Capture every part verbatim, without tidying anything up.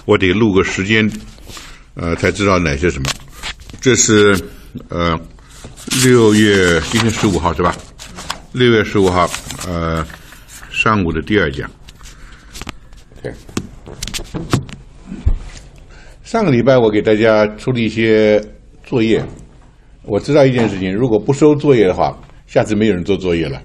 我得录个时间，呃，才知道哪些什么。这是呃六月今天十五号是吧？六月十五号，呃，上午的第二讲。OK。上个礼拜我给大家出了一些作业，我知道一件事情，如果不收作业的话，下次没有人做作业了。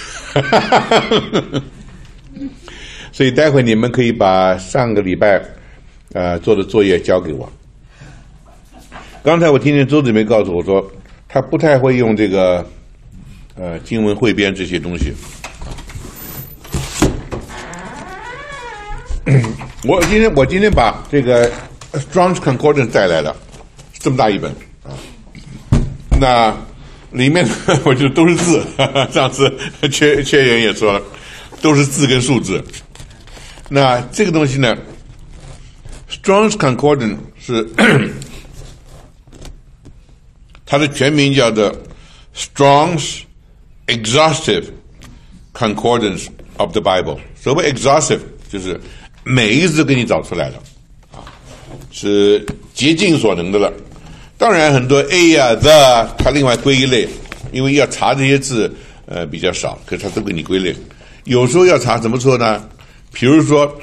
所以待会你们可以把上个礼拜呃做的作业交给我。刚才我听见周子梅告诉我说，他不太会用这个呃经文汇编这些东西。我今天我今天把这个 Strong's Concordance 带来了，这么大一本啊，那里面我觉得都是字，上次缺缺人也说了，都是字跟数字。那这个东西呢 ，Strong's Concordance 是它的全名叫做 Strong's Exhaustive Concordance of the Bible。所谓 exhaustive 就是每一字给你找出来了，啊，是竭尽所能的了。当然，很多 a 呀、the 它另外归一类，因为要查这些字，呃，比较少，可是它都给你归类。有时候要查怎么说呢？比如说，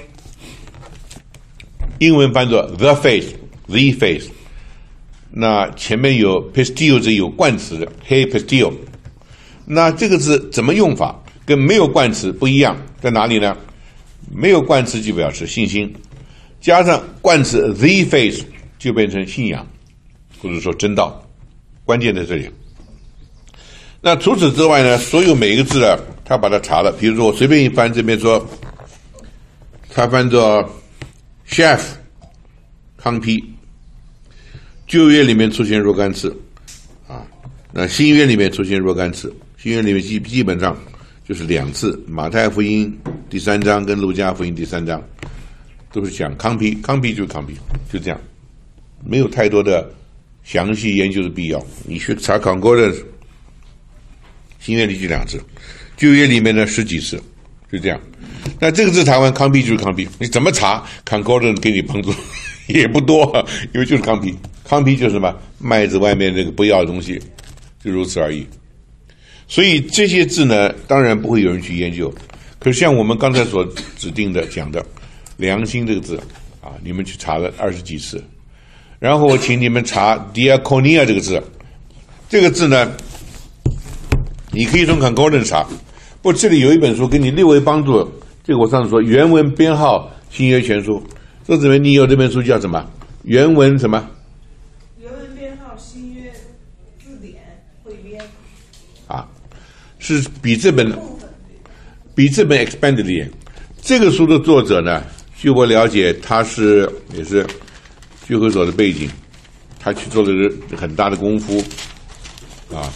英文翻作 the faith，the faith， 那前面有 pistio 这有冠词的 ，hey pistio， 那这个字怎么用法？跟没有冠词不一样，在哪里呢？没有冠词就表示信心，加上冠词 the faith 就变成信仰。或者说真道，关键在这里。那除此之外呢，所有每一个字呢，他把它查了。比如说我随便一翻，这边说，他翻作 chef 康批，旧约里面出现若干次啊，那新约里面出现若干次，新约里面基基本上就是两次，马太福音第三章跟路加福音第三章都是讲康批，康批就是康批，就这样，没有太多的详细研究的必要。你去查 Concordance， 新约里就两次，旧约里面呢十几次，就这样。那这个字查完，康批就是康批，你怎么查 Concordance 给你帮助也不多，因为就是康批，康批就是什么麦子外面那个不要的东西，就如此而已。所以这些字呢，当然不会有人去研究。可是像我们刚才所指定的讲的良心这个字啊，你们去查了二十几次。然后我请你们查 diakonia 这个字，这个字呢，你可以从 Concordance 查。不过这里有一本书给你略微帮助，这个我上次说原文编号新约全书。周子梅，你有这本书叫什么？原文什么？ 原文编号新约字典汇编。 啊，是比这本比这本 expanded 一点。这个书的作者呢，据我了解，他是也是聚会所的背景，他去做了很大的功夫啊。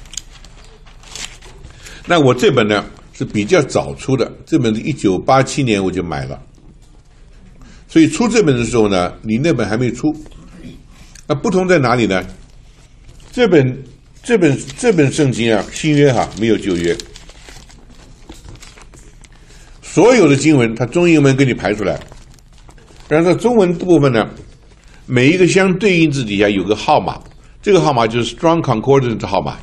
那我这本呢是比较早出的，这本是一九八七年我就买了，所以出这本的时候呢，你那本还没出。那不同在哪里呢？这本这本这本圣经啊，新约哈、啊、没有旧约，所有的经文它中英文给你排出来，然后中文部分呢，每一个相对应字底下有个号码，这个号码就是 Strong Concordance 的号码。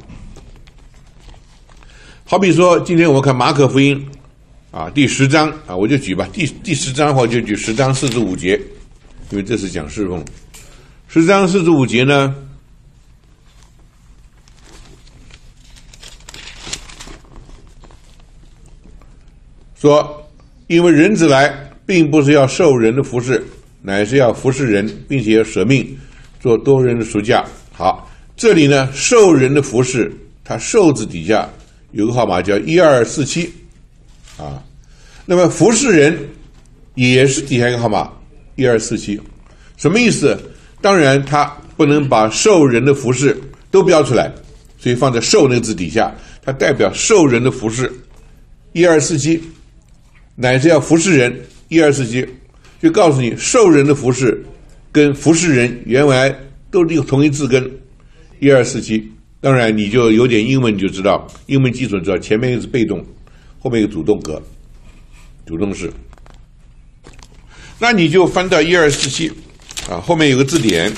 好比说，今天我们看马可福音啊，第十章啊，我就举吧，第第十章的话就举十章四十五节，因为这是讲侍奉。十章四十五节呢，说，因为人子来，并不是要受人的服侍，乃是要服侍人，并且要舍命，做多人的赎价。好，这里呢，受人的服侍，它受字底下有个号码叫一二四七，啊，那么服侍人也是底下一个号码一二四七，什么意思？当然，它不能把受人的服侍都标出来，所以放在受那个字底下，它代表受人的服侍一二四七，乃是要服侍人一二四七，就告诉你受人的服侍跟服侍人原来都是同一字根一二四七。当然你就有点英文你就知道，英文基础知道前面一个是被动，后面一个主动格，主动式。 那你就翻到一二四七啊，后面有个字典，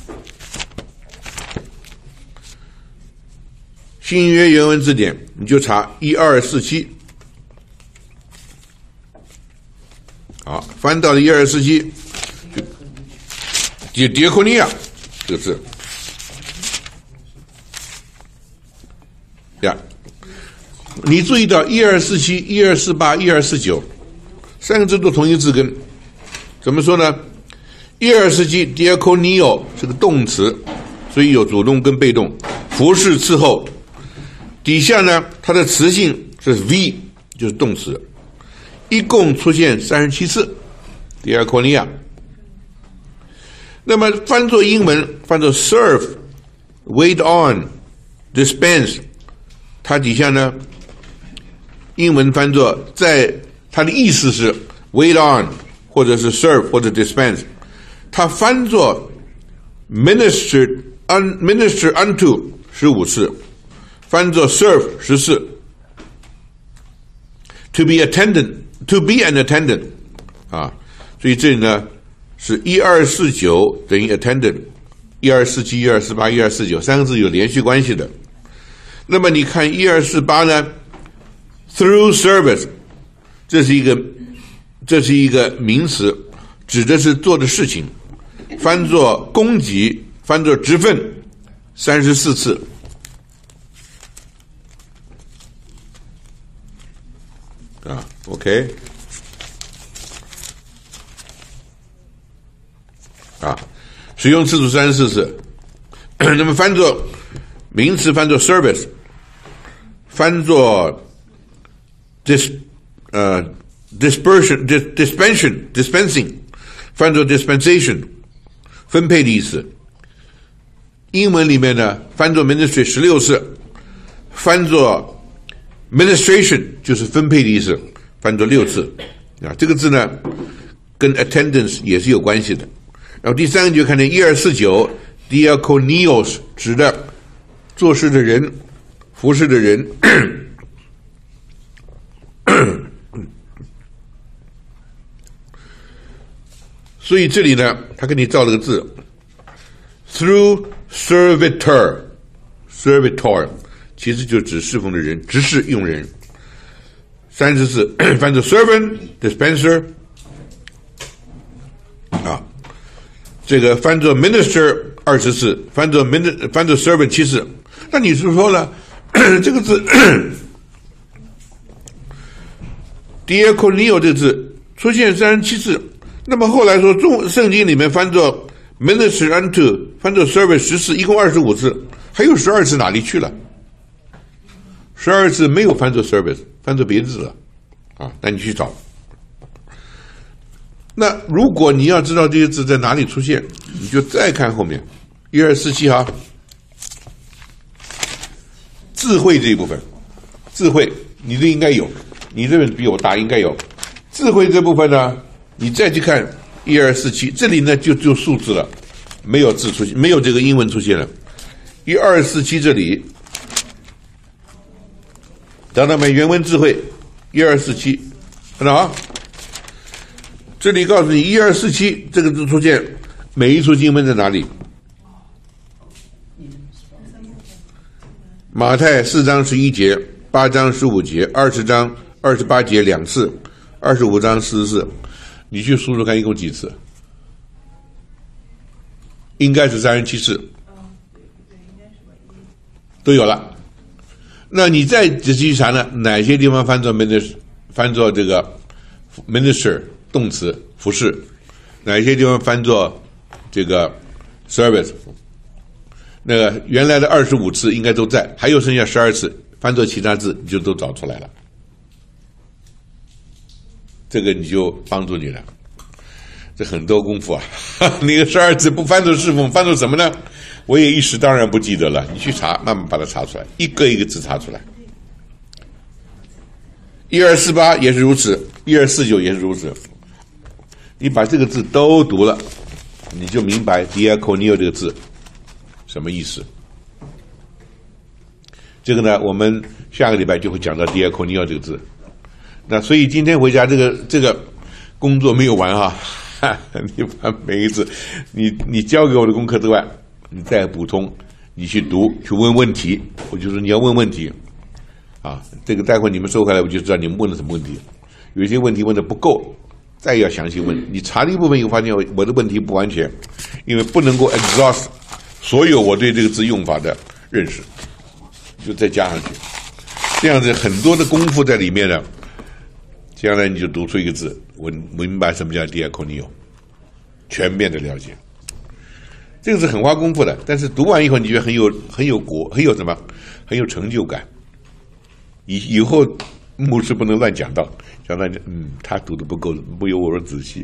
新约原文字典，你就查一二四七。好，翻到了一二四七，就狄科尼亚这个字呀。你注意到一二四七、一二四八、一二四九三个字都同一个字根，怎么说呢？一二四七 diakonio 是个动词，所以有主动跟被动，服侍伺候。底下呢，它的词性是 v， 就是动词，一共出现三十七次 diakonia。那么翻作英文，翻作 serve、wait on、dispense， 它底下呢，英文翻作在，它的意思是 wait on， 或者是 serve 或者 dispense， 它翻作 minister un minister unto 十五次，翻作 serve 十四 ，to be attendant to be an attendant 啊，所以这里呢是一二四九等于 attendant， 一二四七、一二四八、一二四九三个字有连续关系的。那么你看一二四八呢 ，through service， 这是一个这是一个名词，指的是做的事情，翻作供给，翻作职分，三十四次。啊 ，OK， 啊，使用次数三十四次。那么翻作名词，翻作 service， 翻作 dis 呃 dispersion dis dispension dispensing， 翻作 dispensation， 分配的意思。英文里面呢，翻作 ministry 十六次，翻作 ministration 就是分配的意思，翻作六次啊。这个字呢，跟 attendance 也是有关系的。然后第三个就看见一二四九 diakonios 指的做事的人，服侍的人。所以这里呢，他给你造了个字 through servitor servitor 其实就指侍奉的人，执事用人。三十四翻作 servant dispenser 啊，这个翻作 minister 二十四，翻作 min 翻作 servant 七次。那你是说了这个字 diakonio 这个字出现三十七次，那么后来说中圣经里面翻作 minister unto 翻作 servant 十次，一共二十五次，还有十二次哪里去了？十二次没有翻作 service， 翻作别的字了啊，那你去找。那如果你要知道这些字在哪里出现，你就再看后面一二四七哈，智慧这一部分，智慧你这应该有，你这边比我大，应该有。智慧这部分呢，你再去看一二四七，这里呢就就数字了，没有字出现，没有这个英文出现了。一二四七这里，找到没？原文智慧一二四七，看到啊？这里告诉你一二四七这个字出现，每一处经文在哪里？马太四章十一节，八章十五节，二十章二十八节两次，二十五章四十四，你去数数看一共几次？应该是三十七次，都有了。那你再仔细查呢？哪些地方翻作 minister， 翻作这个 minister 动词服侍？哪些地方翻作这个 service？那个原来的二十五次应该都在，还有剩下十二次，翻作其他字你就都找出来了。这个你就帮助你了，这很多功夫啊！那个十二字不翻作侍奉，翻作什么呢？我也一时当然不记得了，你去查，慢慢把它查出来，一个一个字查出来。一二四八也是如此，一二四九也是如此。你把这个字都读了，你就明白 diakonio 这个字什么意思。这个呢，我们下个礼拜就会讲到 diakonio 这个字。那所以今天回家这个这个工作没有完哈， 你把每一次你你教给我的功课之外，你再补充，你去读去问问题，我就说你要问问题啊，这个待会你们收回来我就知道你们问了什么问题，有些问题问的不够，再要详细问。你查了一部分以后发现我的问题不完全，因为不能够 exhaust 所有我对这个字用法的认识，就再加上去，这样子很多的功夫在里面呢，将来你就读出一个字，我明白什么叫 diakonio， 全面的了解。这个是很花功夫的，但是读完以后你觉得很有很有果，很有什么，很有成就感。以以后牧师不能乱讲道，讲到嗯，他读的不够，不由我仔细。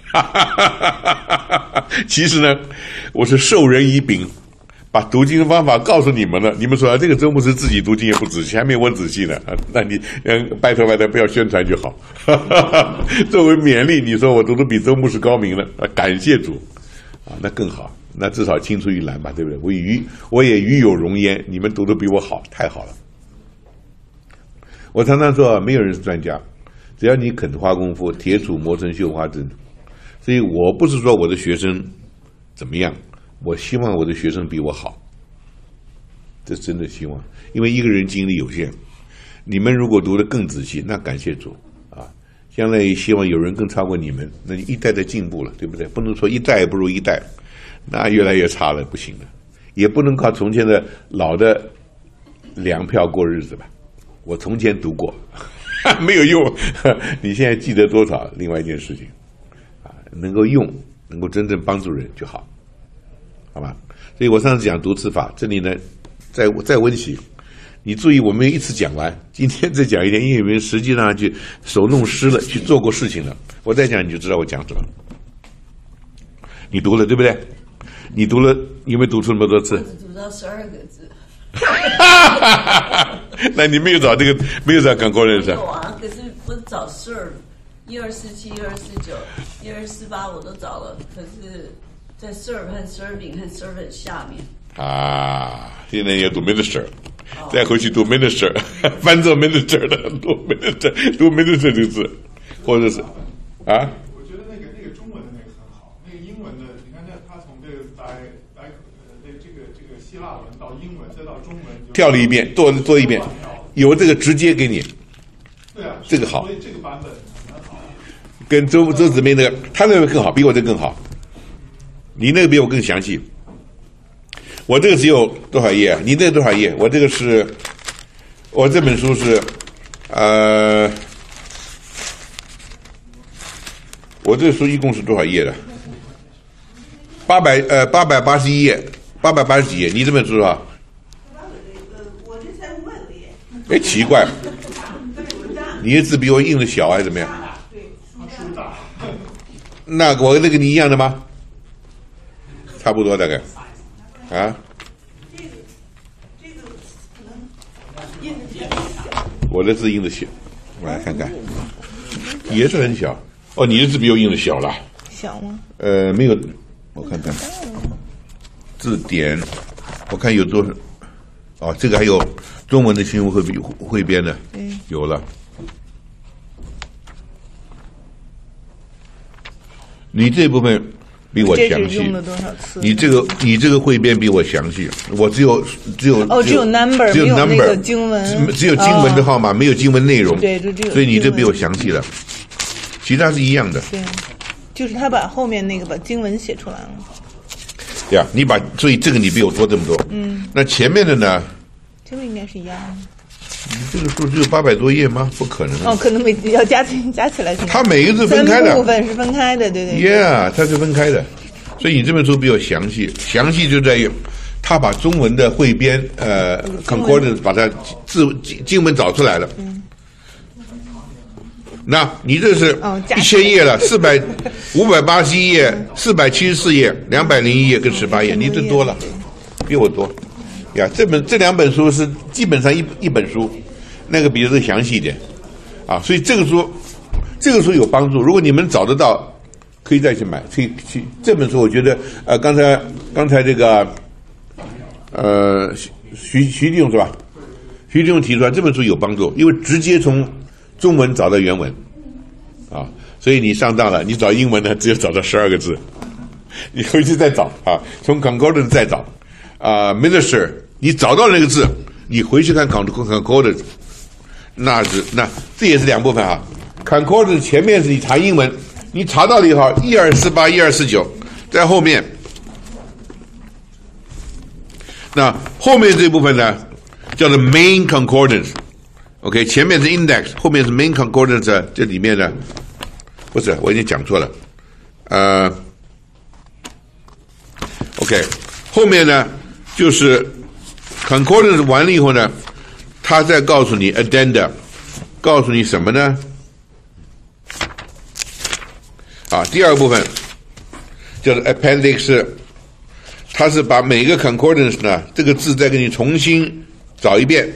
其实呢，我是授人以柄，把读经方法告诉你们了。你们说、啊、这个周牧师自己读经也不仔细，还没我仔细呢。啊、那你嗯，拜托拜托，不要宣传就好。作为勉励，你说我读的比周牧师高明了，啊、感谢主啊，那更好。那至少青出于蓝吧，对不对？我与我也与有荣焉，你们读的比我好，太好了。我常常说，没有人是专家，只要你肯花功夫，铁杵磨成绣花针。所以我不是说我的学生怎么样，我希望我的学生比我好，这真的希望，因为一个人精力有限，你们如果读得更仔细，那感谢主啊！将来也希望有人更超过你们，那一代代进步了，对不对？不能说一代不如一代。那越来越差了，不行的，也不能靠从前的老的粮票过日子吧。我从前读过，没有用，你现在记得多少？另外一件事情，啊，能够用，能够真正帮助人就好，好吧？所以我上次讲读词法，这里呢，再再温习，你注意，我们一次讲完，今天再讲一点，因为你们实际上去手弄湿了，去做过事情了，我再讲你就知道我讲什么。你读了对不对？你读了有没有读出那么多字？ 我只读到十二个字。 那你没有找这个，没有找港国人是？ 有啊，可是我找 serve， 一二四七、一二四九、一二四八我都找了，可是，在 serve 和 serving 和 servant 下面。 啊，现在要读 minister， 再回去读 minister， 翻做 minister 的，读 minister， 读 minister 这个字，或者是啊。跳了一遍，做做一遍，有这个直接给你， 对啊， 这个好， 这个版本很好， 跟周周子明那个，他那个更好，比我这个更好，你那个比我更详细。我这个只有多少页？你那个多少页？我这个是，我这本书是，呃，我这个书一共是多少页的？八百呃八百八十一页，八百八十几页。你这本书啊？哎，奇怪，你的字比我印的小还是怎么样？那我那个你一样的吗？差不多大概。啊？我的字印的小，我来看看，也是很小。哦，你的字比我印的小了。 小吗？ 呃，没有，我看看字典，我看有多少。哦，这个还有中文的新闻汇编汇编的，嗯，有了。你这部分比我详细， 用了多少次？ 你这个你这个汇编比我详细，我只有只有哦，只有 number， 只有 number， 没有那个经文， 只有经文的号码，哦、没有经文内容。 对，就只有。 所以你这比我详细了，其他是一样的。 对，就是他把后面那个把经文写出来了。 对呀，你把所以这个你比我多这么多。嗯。那前面的呢？ 前面应该是一样的。 你这个数只有八百多页吗？不可能。 哦，可能每要加起加起来。 它每个字分开的。 三部分是分开的，对对。 Yeah， 它是分开的，所以你这本书比较详细，详细就在于他把中文的汇编呃 concordance 把它字经文找出来了。嗯。那你这是一千页了，四百五百八十一页，四百七十四页，两百零一页跟十八页，你这多了，比我多。呀，这本这两本书是基本上一一本书，那个比这个详细一点，啊，所以这个书，这个书有帮助。如果你们找得到，可以再去买。去去这本书，我觉得呃，刚才刚才这个呃徐徐弟兄是吧？徐弟兄提出来这本书有帮助，因为直接从中文找到原文，啊， 所以你上当了。你找英文呢，只有找到十二个字，你回去再找啊，从 concordance 再找啊 minister， 你找到那个字，你回去看 concordance， 那是那这也是两部分啊。concordance 前面是你查英文，你查到了以后，一二四八一二四九，在后面，那后面这部分呢，叫做 main concordance。OK， 前面是 index， 后面是 main concordance， 这里面呢，不是，我已经讲错了，呃 ，OK， 后面呢就是 concordance 完了以后呢，他再告诉你 addenda， 告诉你什么呢？啊，第二部分叫做 appendix， 它是把每个 concordance 呢这个字再给你重新找一遍。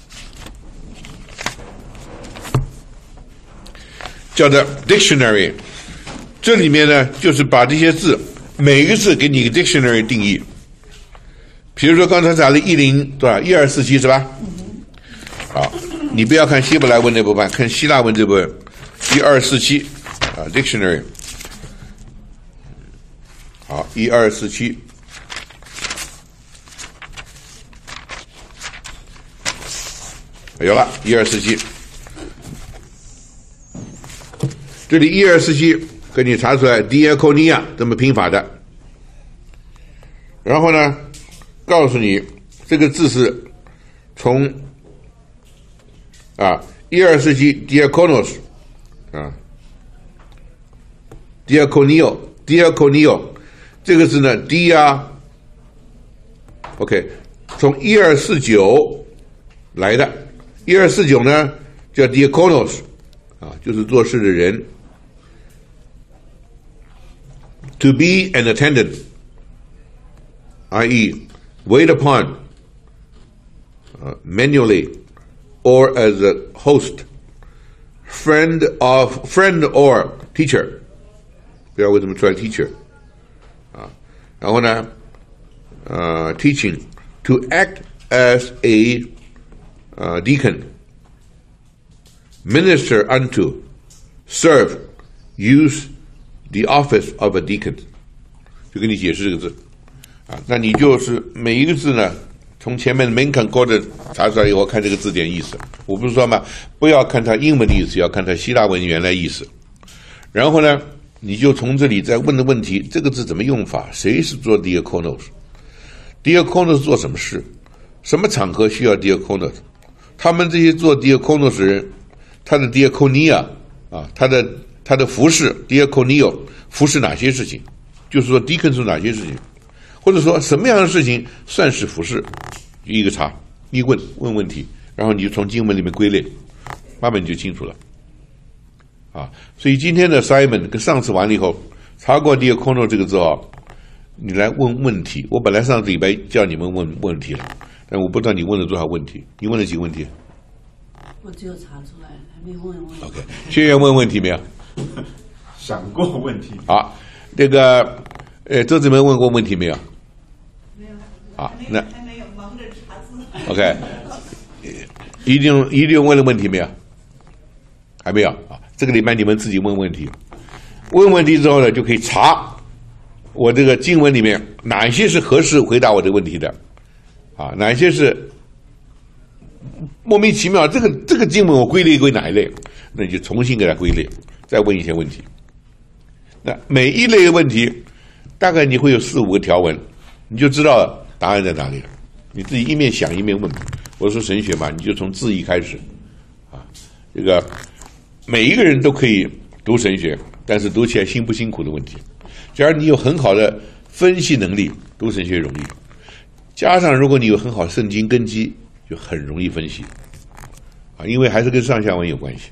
叫做 dictionary， 这里面呢就是把这些字每一个字给你一个 dictionary 定义。比如说刚才查了一零多少一二四七是吧？好，你不要看希伯来文那部分，看希腊文这部分一二四七啊 dictionary。好，一二四七。有了，一二四七。这里一二四七给你查出来 diakonia 这么拼法的，然后呢，告诉你这个字是从啊一二四七 diakonos 啊 diakonio diakonio 这个字呢 dia OK 从一二四九来的，一二四九呢叫 diakonos 啊，就是做事的人。To be an attendant, that is, wait upon uh, manually, or as a host, friend of friend or teacher. 不要为什么出来 teacher 啊？然后呢，呃 ，teaching to act as a uh, deacon, minister unto, serve, use the office of a deacon， 就给你解释这个字啊。那你就是每一个字呢，从前面 main concordance 查出来以后，看这个字典意思。我不是说嘛，不要看它英文的意思，要看它希腊文原来意思。然后呢，你就从这里再问的问题，这个字怎么用法？谁是做 diakonos？ diakonos 做什么事？什么场合需要 diakonos？ 他们这些做 diakonos 的人，他的 diakonia 啊，他的他的服侍 diakonio 服侍哪些事情？就是说 deacon 是哪些事情，或者说什么样的事情算是服侍？一个查，一问问问题，然后你就从经文里面归类，慢慢你就清楚了。啊，所以今天的 Simon 跟上次完了以后，查过 diakono 这个字哦，你来问问题。我本来上个礼拜叫你们问问题了，但我不知道你问了多少问题。你问了几个问题？ 我只有查出来，还没问问题。 OK， 学员问问题没有？ 想过问题。 好，这个呃，周子梅问过问题没有？ 没有。 好，那还没有，忙着查字。 OK， 一定一定问了问题没有？还没有啊？这个礼拜你们自己问问题，问问题之后呢，就可以查我这个经文里面哪些是合适回答我这个问题的，啊，哪些是莫名其妙，这个这个经文我归类归哪一类，那你就重新给它归类，再问一些问题。那每一类的问题，大概你会有四五个条文，你就知道答案在哪里了。你自己一面想一面问。我说神学嘛，你就从字义开始，啊，这个每一个人都可以读神学，但是读起来辛不辛苦的问题。假如你有很好的分析能力，读神学容易；加上如果你有很好的圣经根基，就很容易分析，啊，因为还是跟上下文有关系。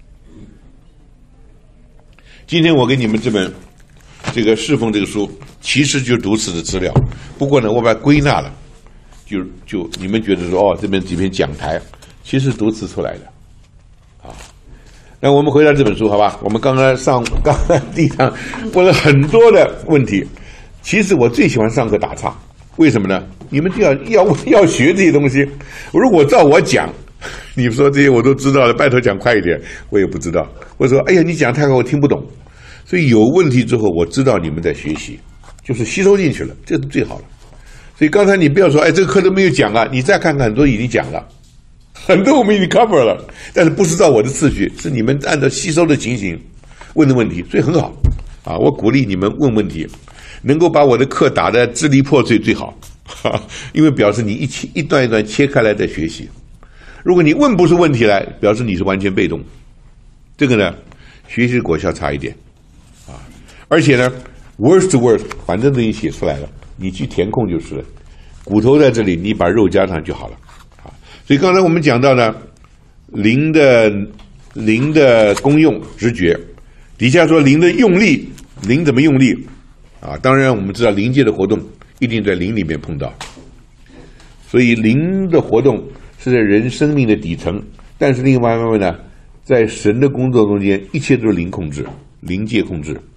今天我给你们这本这个侍奉这个书，其实就读此的资料，不过呢，我把它归纳了，就就你们觉得说哦，这边几篇讲台，其实读词出来的，啊。那我们回到这本书，好吧？我们刚刚上刚刚地上问了很多的问题，其实我最喜欢上课打岔，为什么呢？你们就要要要学这些东西。如果照我讲，你说这些我都知道了，拜托讲快一点，我也不知道。 或者说哎呀你讲太快我听不懂。所以有问题之后，我知道你们在学习，就是吸收进去了，这是最好的。所以刚才你不要说，哎，这个课都没有讲啊，你再看看，很多已经讲了，很多我们已经 cover 了，但是不知道我的次序，是你们按照吸收的情形问的问题，所以很好啊。我鼓励你们问问题，能够把我的课打得支离破碎最好，哈，因为表示你一切一段一段切开来在学习。如果你问不出问题来，表示你是完全被动，这个呢，学习果效差一点。而且呢 ，worst to worst， 反正都已经写出来了，你去填空就是了。骨头在这里，你把肉加上就好了。啊，所以刚才我们讲到呢，灵的灵的功用直觉，底下说灵的用力，灵怎么用力？啊，当然我们知道灵界的活动一定在灵里面碰到，所以灵的活动是在人生命的底层，但是另外一方面呢，在神的工作中间，一切都是灵控制，灵界控制。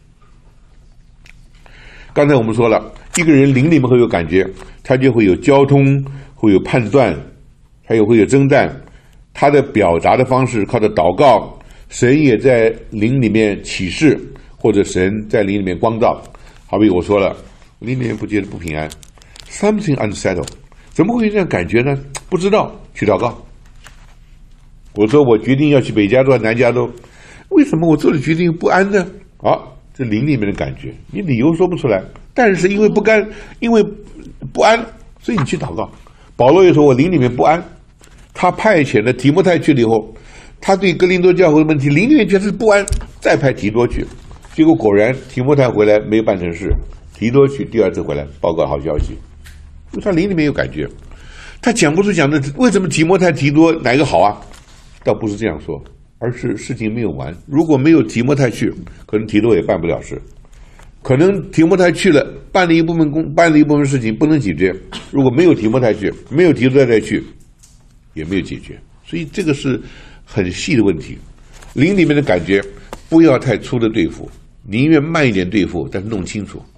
刚才我们说了，一个人灵里面会有感觉，他就会有交通，会有判断，还有会有征战。他的表达的方式靠着祷告，神也在灵里面启示，或者神在灵里面光照。好比我说了，灵里面不觉得不平安 ，something unsettled， 怎么会有这样感觉呢？不知道，去祷告。我说我决定要去北加州、南加州，为什么我做的决定不安呢？好。是灵里面的感觉，你理由说不出来，但是因为不甘，因为不安，所以你去祷告。保罗也说我灵里面不安，他派遣了提摩太去了以后，他对哥林多教会的问题灵里面觉得是不安，再派提多去，结果果然提摩太回来没有办成事，提多去第二次回来报告好消息，因为他灵里面有感觉，他讲不出讲的为什么提摩太提多哪个好啊？倒不是这样说。而是事情没有完，如果没有提摩太去，可能提多也办不了事。可能提摩太去了，办了一部分工，办了一部分事情不能解决。如果没有提摩太去，没有提多再去，也没有解决。所以这个是很细的问题。灵里面的感觉不要太粗的对付，宁愿慢一点对付，但是弄清楚。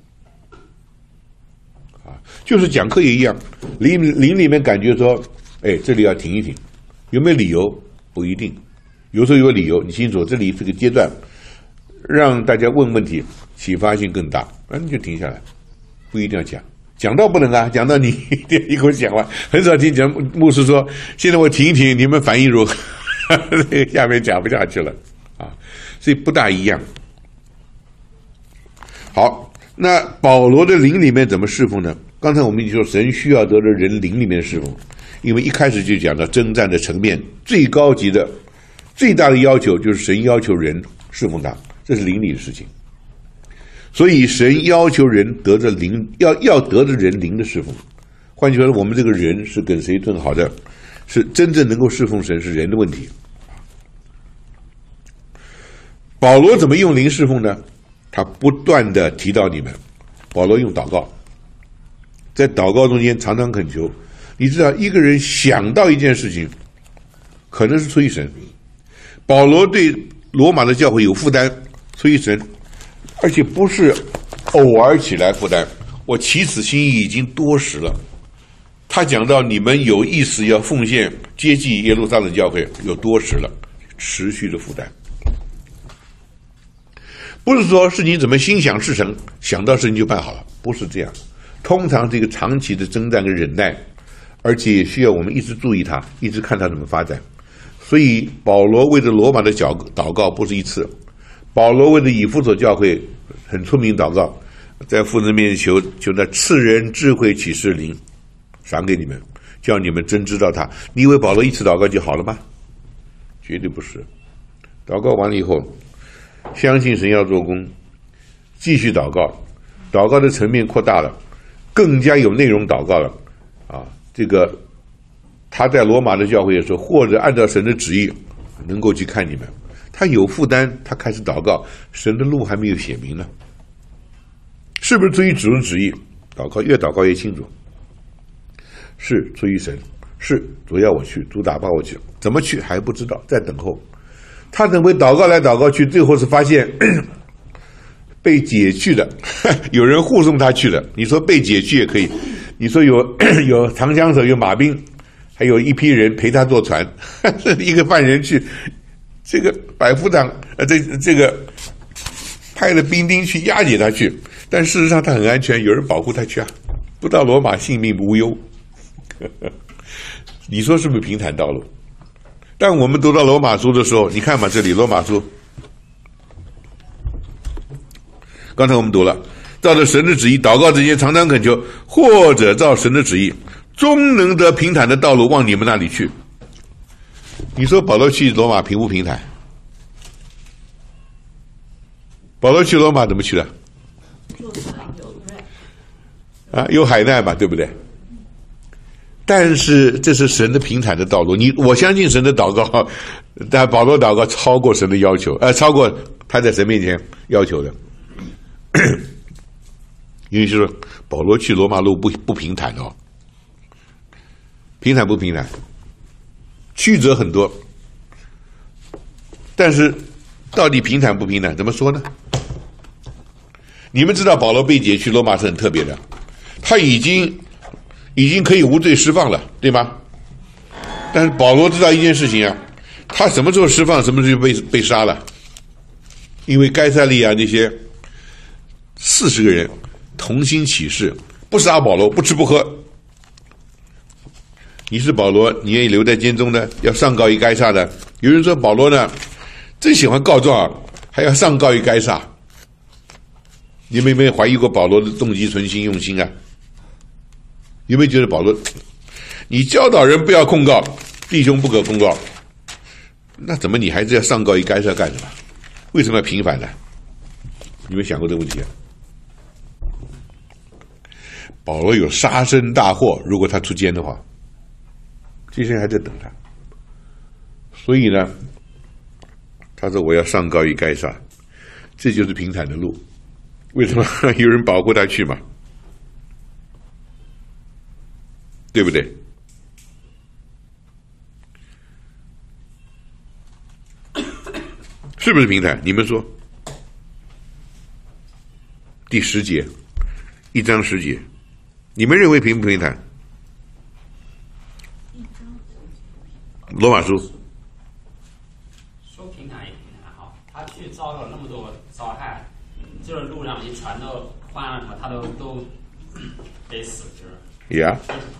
啊，就是讲课也一样，灵灵里面感觉说，哎，这里要停一停，有没有理由？不一定。有时候有理由，你清楚这里是个阶段，让大家问问题，启发性更大，那你就停下来，不一定要讲，讲到不能啊，讲到你一口讲完，很少听讲牧师说，现在我停一停，你们反应如何？下面讲不下去了啊，所以不大一样。好，那保罗的灵里面怎么侍奉呢？刚才我们已经说，神需要得着人灵里面侍奉，因为一开始就讲到征战的层面，最高级的。最大的要求就是神要求人侍奉他，这是灵里的事情。所以神要求人得着灵，要要得着人灵的侍奉。换句话说，我们这个人是跟谁更好的，是真正能够侍奉神是人的问题。保罗怎么用灵侍奉呢？他不断的提到你们。保罗用祷告，在祷告中间常常恳求。你知道，一个人想到一件事情，可能是出于神。保罗对罗马的教会有负担，出于神，而且不是偶尔起来负担。我起此心意已经多时了。他讲到你们有意思要奉献接济耶路撒冷教会，有多时了，持续的负担。不是说事情怎么心想事成，想到事情就办好了，不是这样。通常这个长期的征战跟忍耐，而且也需要我们一直注意它，一直看它怎么发展。所以保罗为着罗马的祷祷告不是一次，保罗为着以弗所教会很出名祷告，在父神面前求求那赐人智慧启示灵赏给你们，叫你们真知道他。你以为保罗一次祷告就好了吗？绝对不是。祷告完了以后，相信神要做工，继续祷告，祷告的层面扩大了，更加有内容祷告了啊！这个他在罗马的教会也说，或者按照神的旨意能够去看你们。他有负担，他开始祷告，神的路还没有写明呢，是不是出于主的旨意？祷告越祷告越清楚，是出于神，是主要我去，主打发我去，怎么去还不知道，在等候。他等会祷告来祷告去，最后是发现被解去的，有人护送他去了。你说被解去也可以，你说有有长枪手，有马兵，还有一批人陪他坐船，一个犯人去这个百夫长呃，这这个派了兵丁去押解他去，但事实上他很安全，有人保护他去啊，不到罗马性命无忧。你说是不是平坦道路？但我们读到罗马书的时候，你看嘛，这里罗马书，刚才我们读了，照着神的旨意祷告这些，常常恳求，或者照神的旨意，终能得平坦的道路往你们那里去。你说保罗去罗马平不平坦？保罗去罗马怎么去的？啊，有海难吧，对不对？但是这是神的平坦的道路，你我相信神的祷告，但保罗祷告超过神的要求，呃，超过他在神面前要求的。因为是说保罗去罗马路不不平坦哦，平坦不平坦？曲折很多，但是到底平坦不平坦？怎么说呢？你们知道保罗被解去罗马是很特别的，他已经已经可以无罪释放了，对吗？但是保罗知道一件事情啊，他什么时候释放，什么时候被被杀了，因为该撒利亚那些四十个人同心起誓，不杀保罗，不吃不喝。你是保罗，你愿意留在监中的，要上告于该撒的。有人说保罗呢，真喜欢告状，还要上告于该撒。你们有没有怀疑过保罗的动机存心用心啊？有没有觉得保罗，你教导人不要控告，弟兄不可控告，那怎么你还是要上告于该撒干什么？为什么要平反呢？你们想过这个问题啊？保罗有杀身大祸，如果他出监的话，这些人还在等他。所以呢，他说我要上告于该撒，这就是平坦的路。为什么有人保护他去嘛？对不对？是不是平坦？你们说。第十节，一章十节，你们认为平不平坦？罗马书说平坦也平坦哈，他去遭了那么多灾害，就是路上一船都翻了什么，他都都得死，就是。 呀。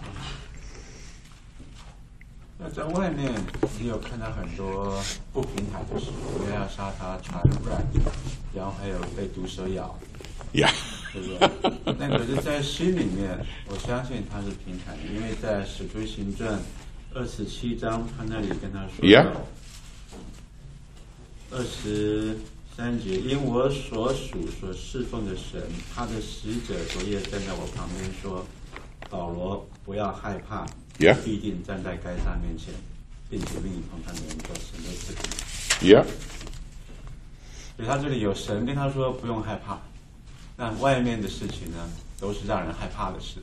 那在外面，你有看到很多不平坦的事，因为要杀他传染，然后还有被毒蛇咬。 呀， 对不对？那可是，在心里面，我相信他是平坦的，因为在《使徒行传》二十七章，他那里跟他说呀， 二十三节，因我所属所侍奉的神，他的使者昨夜站在我旁边说：“保罗，不要害怕， 呀， 必定站在该撒面前，并且命你同他的人做神的事情。” Yeah， 所以他这里有神跟他说不用害怕。那外面的事情呢，都是让人害怕的事。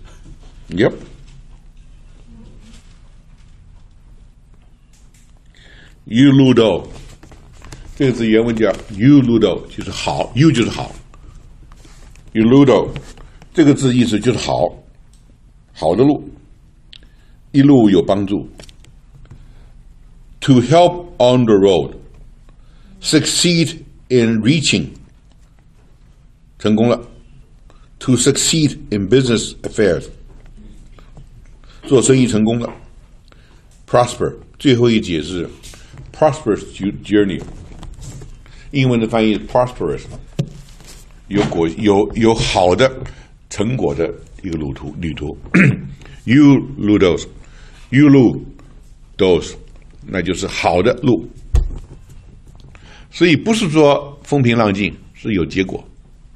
Yep。Euludo， 这个字原文叫 Euludo， 就是好 ，U 就是好 ，Euludo 这个字意思就是好，好的路，一路有帮助。To help on the road, succeed in reaching， 成功了。To succeed in business affairs， 做生意成功了。Prosper， 最后一节是 prosperous journey， 英文的翻译 prosperous， 有果有有好的成果的一个路途旅途。Euludos， Euludos， 那就是好的路。所以不是说风平浪静，是有结果。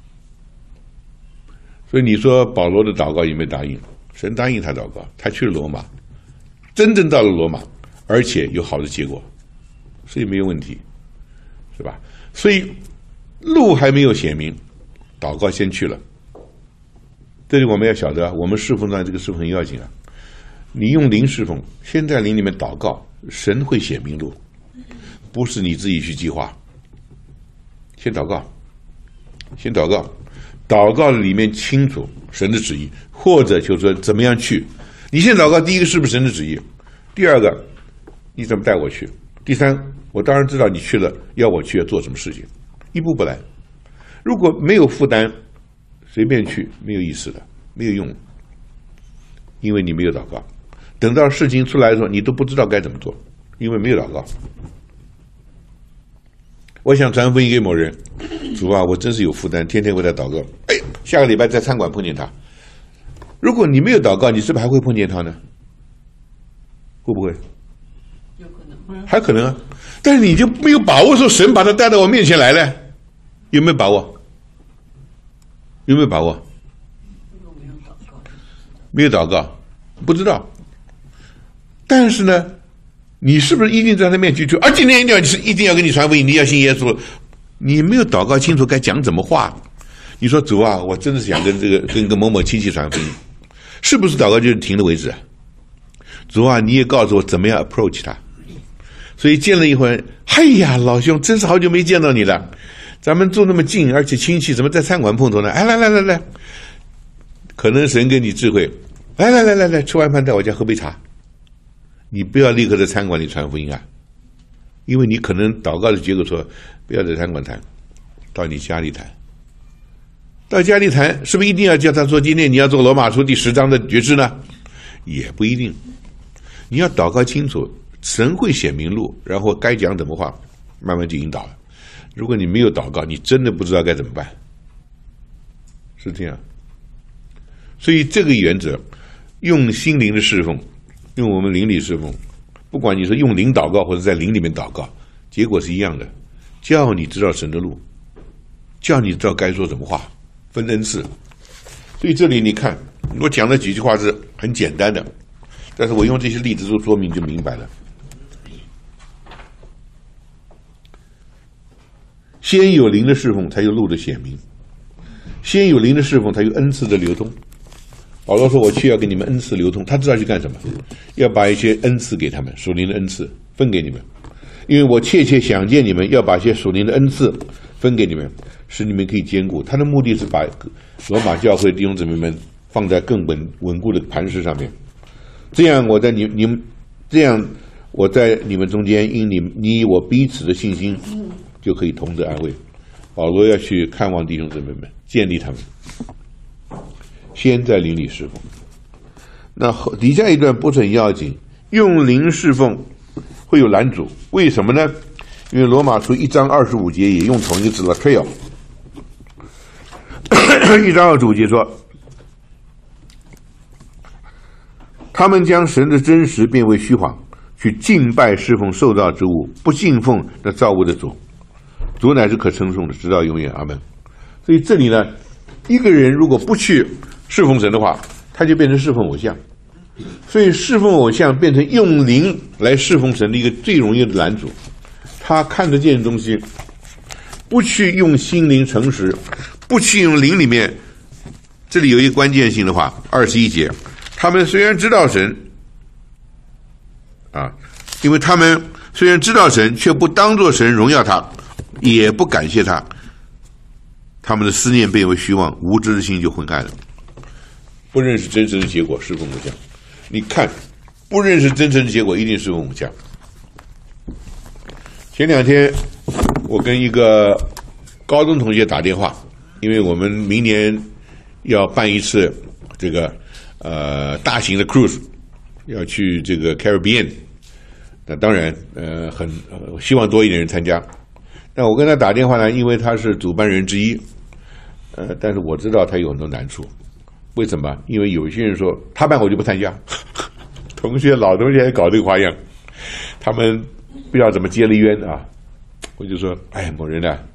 所以你说保罗的祷告有没有答应？神答应他祷告，他去了罗马，真正到了罗马，而且有好的结果，所以没有问题，是吧？所以路还没有显明，祷告先去了。这里我们要晓得，我们侍奉上这个侍奉很要紧啊。你用灵侍奉，先在灵里面祷告，神会显明路，不是你自己去计划。先祷告，先祷告。祷告里面清楚神的旨意，或者就是说怎么样去。你先祷告，第一个是不是神的旨意？第二个，你怎么带我去？第三， 我当然知道你去了要我去要做什么事情，一步不来。如果没有负担，随便去没有意思的，没有用，因为你没有祷告。等到事情出来的时候，你都不知道该怎么做，因为没有祷告。我想传福音给某人，主啊，我真是有负担，天天为他祷告。哎，下个礼拜在餐馆碰见他，如果你没有祷告，你是不是还会碰见他呢？会不会？ 有可能， 还可能啊。但是你就没有把握说神把他带到我面前来了，有没有把握？有没有把握？ 如果没有祷告， 没有祷告，不知道。但是呢，你是不是一定在他面前去啊？今天一定要一定要跟你传福音，你要信耶稣。你没有祷告清楚该讲怎么话，你说主啊，我真的是想跟这个跟个某某亲戚传福音，是不是祷告就是停了为止？主啊，你也告诉我怎么样 approach 他。所以见了一回，哎呀，老兄，真是好久没见到你了。咱们住那么近，而且亲戚怎么在餐馆碰头呢？哎，来来来来，可能神给你智慧，来来来来来，吃完饭在我家喝杯茶。你不要立刻在餐馆里传福音啊，因为你可能祷告的结果说，不要在餐馆谈，到你家里谈。到家里谈，是不是一定要叫他说今天你要做罗马书第十章的决志呢？也不一定。你要祷告清楚，神会显明路，然后该讲怎么话，慢慢就引导了。如果你没有祷告，你真的不知道该怎么办，是这样。所以这个原则，用心灵的侍奉，用我们灵里侍奉，不管你是用灵祷告或者在灵里面祷告，结果是一样的，叫你知道神的路，叫你知道该说什么话，分恩赐。所以这里你看，我讲的几句话是很简单的，但是我用这些例子做说明就明白了。先有灵的侍奉，才有路的显明；先有灵的侍奉，才有恩赐的流通。保罗说：“我去要给你们恩赐流通。”他知道去干什么？要把一些恩赐给他们，属灵的恩赐分给你们。因为我切切想见你们，要把一些属灵的恩赐分给你们，使你们可以兼顾。他的目的是把罗马教会弟兄姊妹们放在更稳稳固的磐石上面。这样我在你你们这样我在你们中间，因你你我彼此的信心，就可以同得安慰。保罗要去看望弟兄姊妹们，建立他们，先在灵里侍奉。那底下一段不是很要紧，用灵侍奉会有拦阻，为什么呢？因为罗马书一章二十五节也用同一个字了 trail。一章二十五节说，他们将神的真实变为虚谎，去敬拜侍奉受造之物，不敬奉那造物的主。主乃是可称颂的，直到永远，阿门。所以这里呢，一个人如果不去侍奉神的话，他就变成侍奉偶像。所以侍奉偶像变成用灵来侍奉神的一个最容易的拦阻。他看得见的东西，不去用心灵诚实，不去用灵里面，这里有一个关键性的话，二十一节，他们虽然知道神，啊，因为他们虽然知道神，却不当作神荣耀他，也不感谢他，他们的思念变为虚妄，无知的心就昏暗了。不认识真实的结果，侍奉偶像。你看，不认识真正的结果，一定侍奉偶像。前两天我跟一个高中同学打电话，因为我们明年要办一次这个呃大型的 cruise， 要去这个 Caribbean。那当然呃很呃希望多一点人参加。但我跟他打电话呢，因为他是主办人之一，呃，但是我知道他有很多难处。为什么？因为有些人说他办我就不参加，同学老同学还搞这个花样，他们不知道怎么接了冤啊。我就说，哎，某人呢，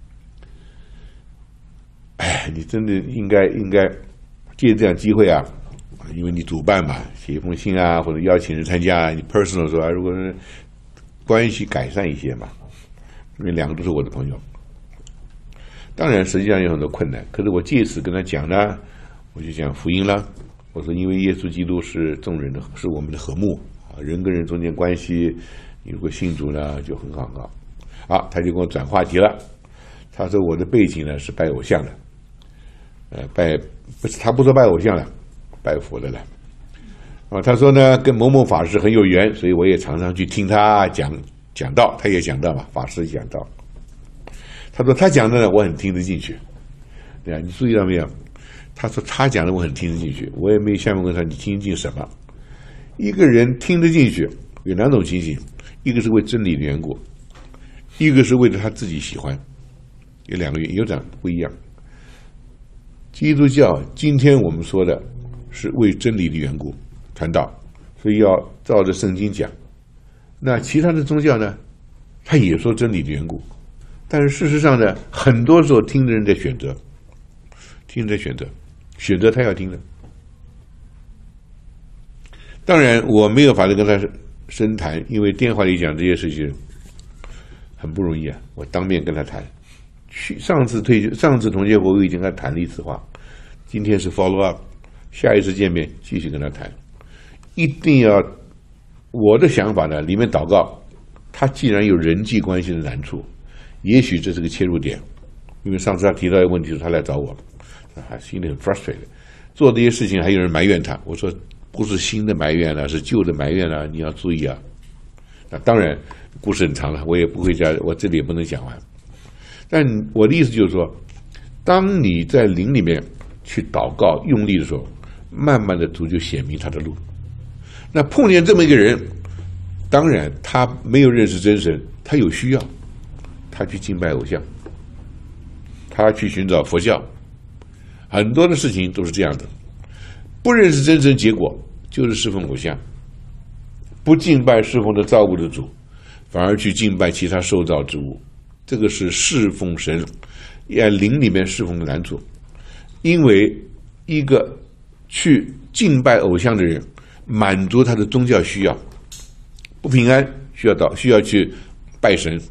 哎，你真的应该应该借这样机会啊，因为你主办嘛，写一封信啊，或者邀请人参加，你 personal 说啊，如果是关系改善一些嘛，因为两个都是我的朋友。当然，实际上有很多困难，可是我借此跟他讲呢。我就讲福音了，我说因为耶稣基督是众人的，是我们的和睦啊，人跟人中间关系，你如果信主呢就很好啊。啊，他就跟我转话题了，他说我的背景呢是拜偶像的，呃，拜不是他不说拜偶像了，拜佛的了。啊，他说呢跟某某法师很有缘，所以我也常常去听他讲讲道，他也讲道嘛，法师讲道。他说他讲的呢，我很听得进去。对啊，你注意到没有？他说他讲的我很听得进去，我也没下面问他你听得进什么。一个人听得进去有两种情形，一个是为真理的缘故，一个是为了他自己喜欢，有两个原因，有点不一样。基督教今天我们说的是为真理的缘故传道，所以要照着圣经讲。那其他的宗教呢，他也说真理的缘故，但是事实上呢，很多时候听的人在选择，听人在选择，选择他要听的。当然我没有法子跟他深谈，因为电话里讲这些事情很不容易啊，我当面跟他谈。去上次退休，上次同学会我已经跟他谈了一次话，今天是 follow up， 下一次见面继续跟他谈。一定要我的想法呢，里面祷告，他既然有人际关系的难处，也许这是个切入点。因为上次他提到一个问题，他来找我，他心里很 frustrated， 做这些事情还有人埋怨他。我说不是新的埋怨了，是旧的埋怨了，你要注意啊。那当然故事很长了，我也不会讲，我这里也不能讲完。但我的意思就是说，当你在灵里面去祷告用力的时候，慢慢的主就显明他的路。那碰见这么一个人，当然他没有认识真神，他有需要，他去敬拜偶像，他去寻找佛教，很多的事情都是这样的。不认识真神，结果就是侍奉偶像，不敬拜侍奉的造物的主，反而去敬拜其他受造之物。这个是侍奉神，在灵里面侍奉的难处。因为一个去敬拜偶像的人，满足他的宗教需要，不平安需要到需要去拜神，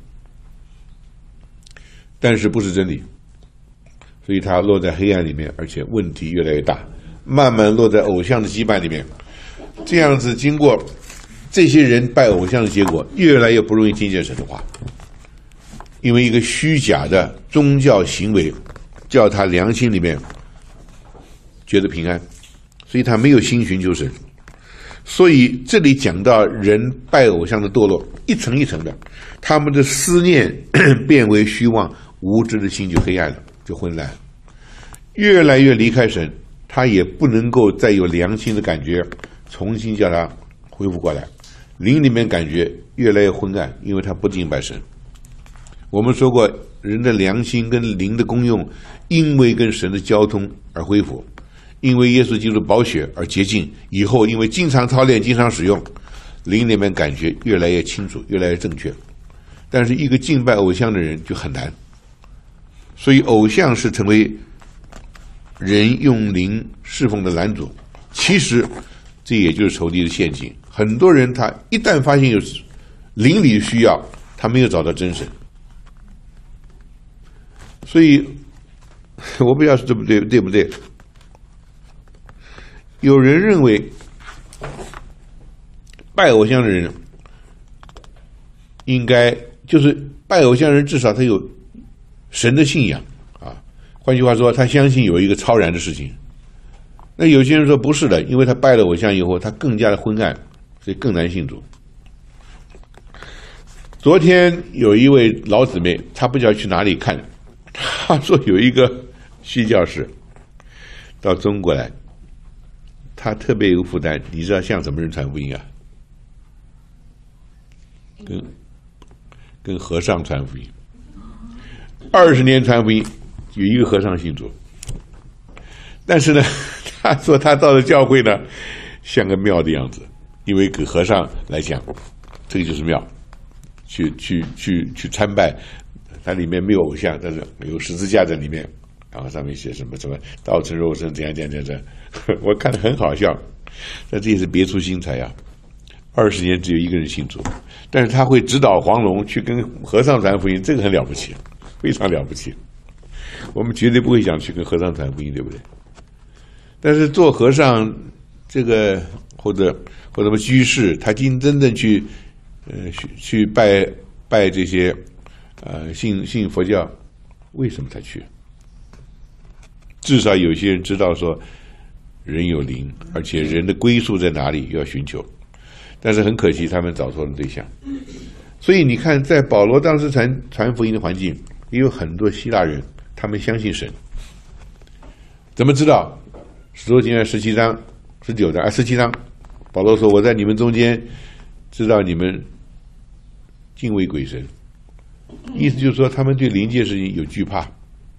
但是不是真理，所以他落在黑暗里面，而且问题越来越大，慢慢落在偶像的羁绊里面。这样子经过这些人拜偶像的结果，越来越不容易听见神的话。因为一个虚假的宗教行为叫他良心里面觉得平安，所以他没有心寻求神。所以这里讲到人拜偶像的堕落，一层一层的，他们的思念变为虚妄，无知的心就黑暗了，就昏暗，越来越离开神，他也不能够再有良心的感觉，重新叫他恢复过来。灵里面感觉越来越昏暗，因为他不敬拜神。我们说过，人的良心跟灵的功用，因为跟神的交通而恢复，因为耶稣基督宝血而洁净，以后因为经常操练、经常使用，灵里面感觉越来越清楚，越来越正确。但是一个敬拜偶像的人就很难，所以偶像是成为人用灵侍奉的拦阻。其实这也就是仇敌的陷阱。很多人他一旦发现有灵里的需要，他没有找到真神。所以我不知道是对不对，对不对？有人认为拜偶像的人应该就是拜偶像的人，至少他有神的信仰啊。换句话说，他相信有一个超然的事情。那有些人说不是的，因为他拜了偶像以后，他更加的昏暗，所以更难信主。昨天有一位老姊妹，她不知道去哪里看，她说有一个虚教士到中国来，他特别有负担。你知道向什么人传福音啊？跟跟和尚传福音。二十年传福音，有一个和尚信主。但是呢，他说他到了教会呢，像个庙的样子，因为给和尚来讲，这个就是庙。去去去去参拜，它里面没有偶像，但是有十字架在里面，然后上面写什么什么道成肉身，怎样怎样怎样，我看得很好笑。但这也是别出心裁啊！二十年只有一个人信主，但是他会指导黄龙去跟和尚传福音，这个很了不起，非常了不起。我们绝对不会想去跟和尚传福音，对不对？但是做和尚，这个或者或者什么居士，他真真正去。呃，去去拜拜这些，呃，信信佛教，为什么他去？至少有些人知道说，人有灵，而且人的归宿在哪里要寻求。但是很可惜，他们找错了对象。 所以你看，在保罗当时传传福音的环境，也有很多希腊人，他们相信神。怎么知道？使徒行传十七章、十九章啊，十七章，保罗说：“我在你们中间，知道你们敬畏鬼神。”意思就是说，他们对灵界事情有惧怕。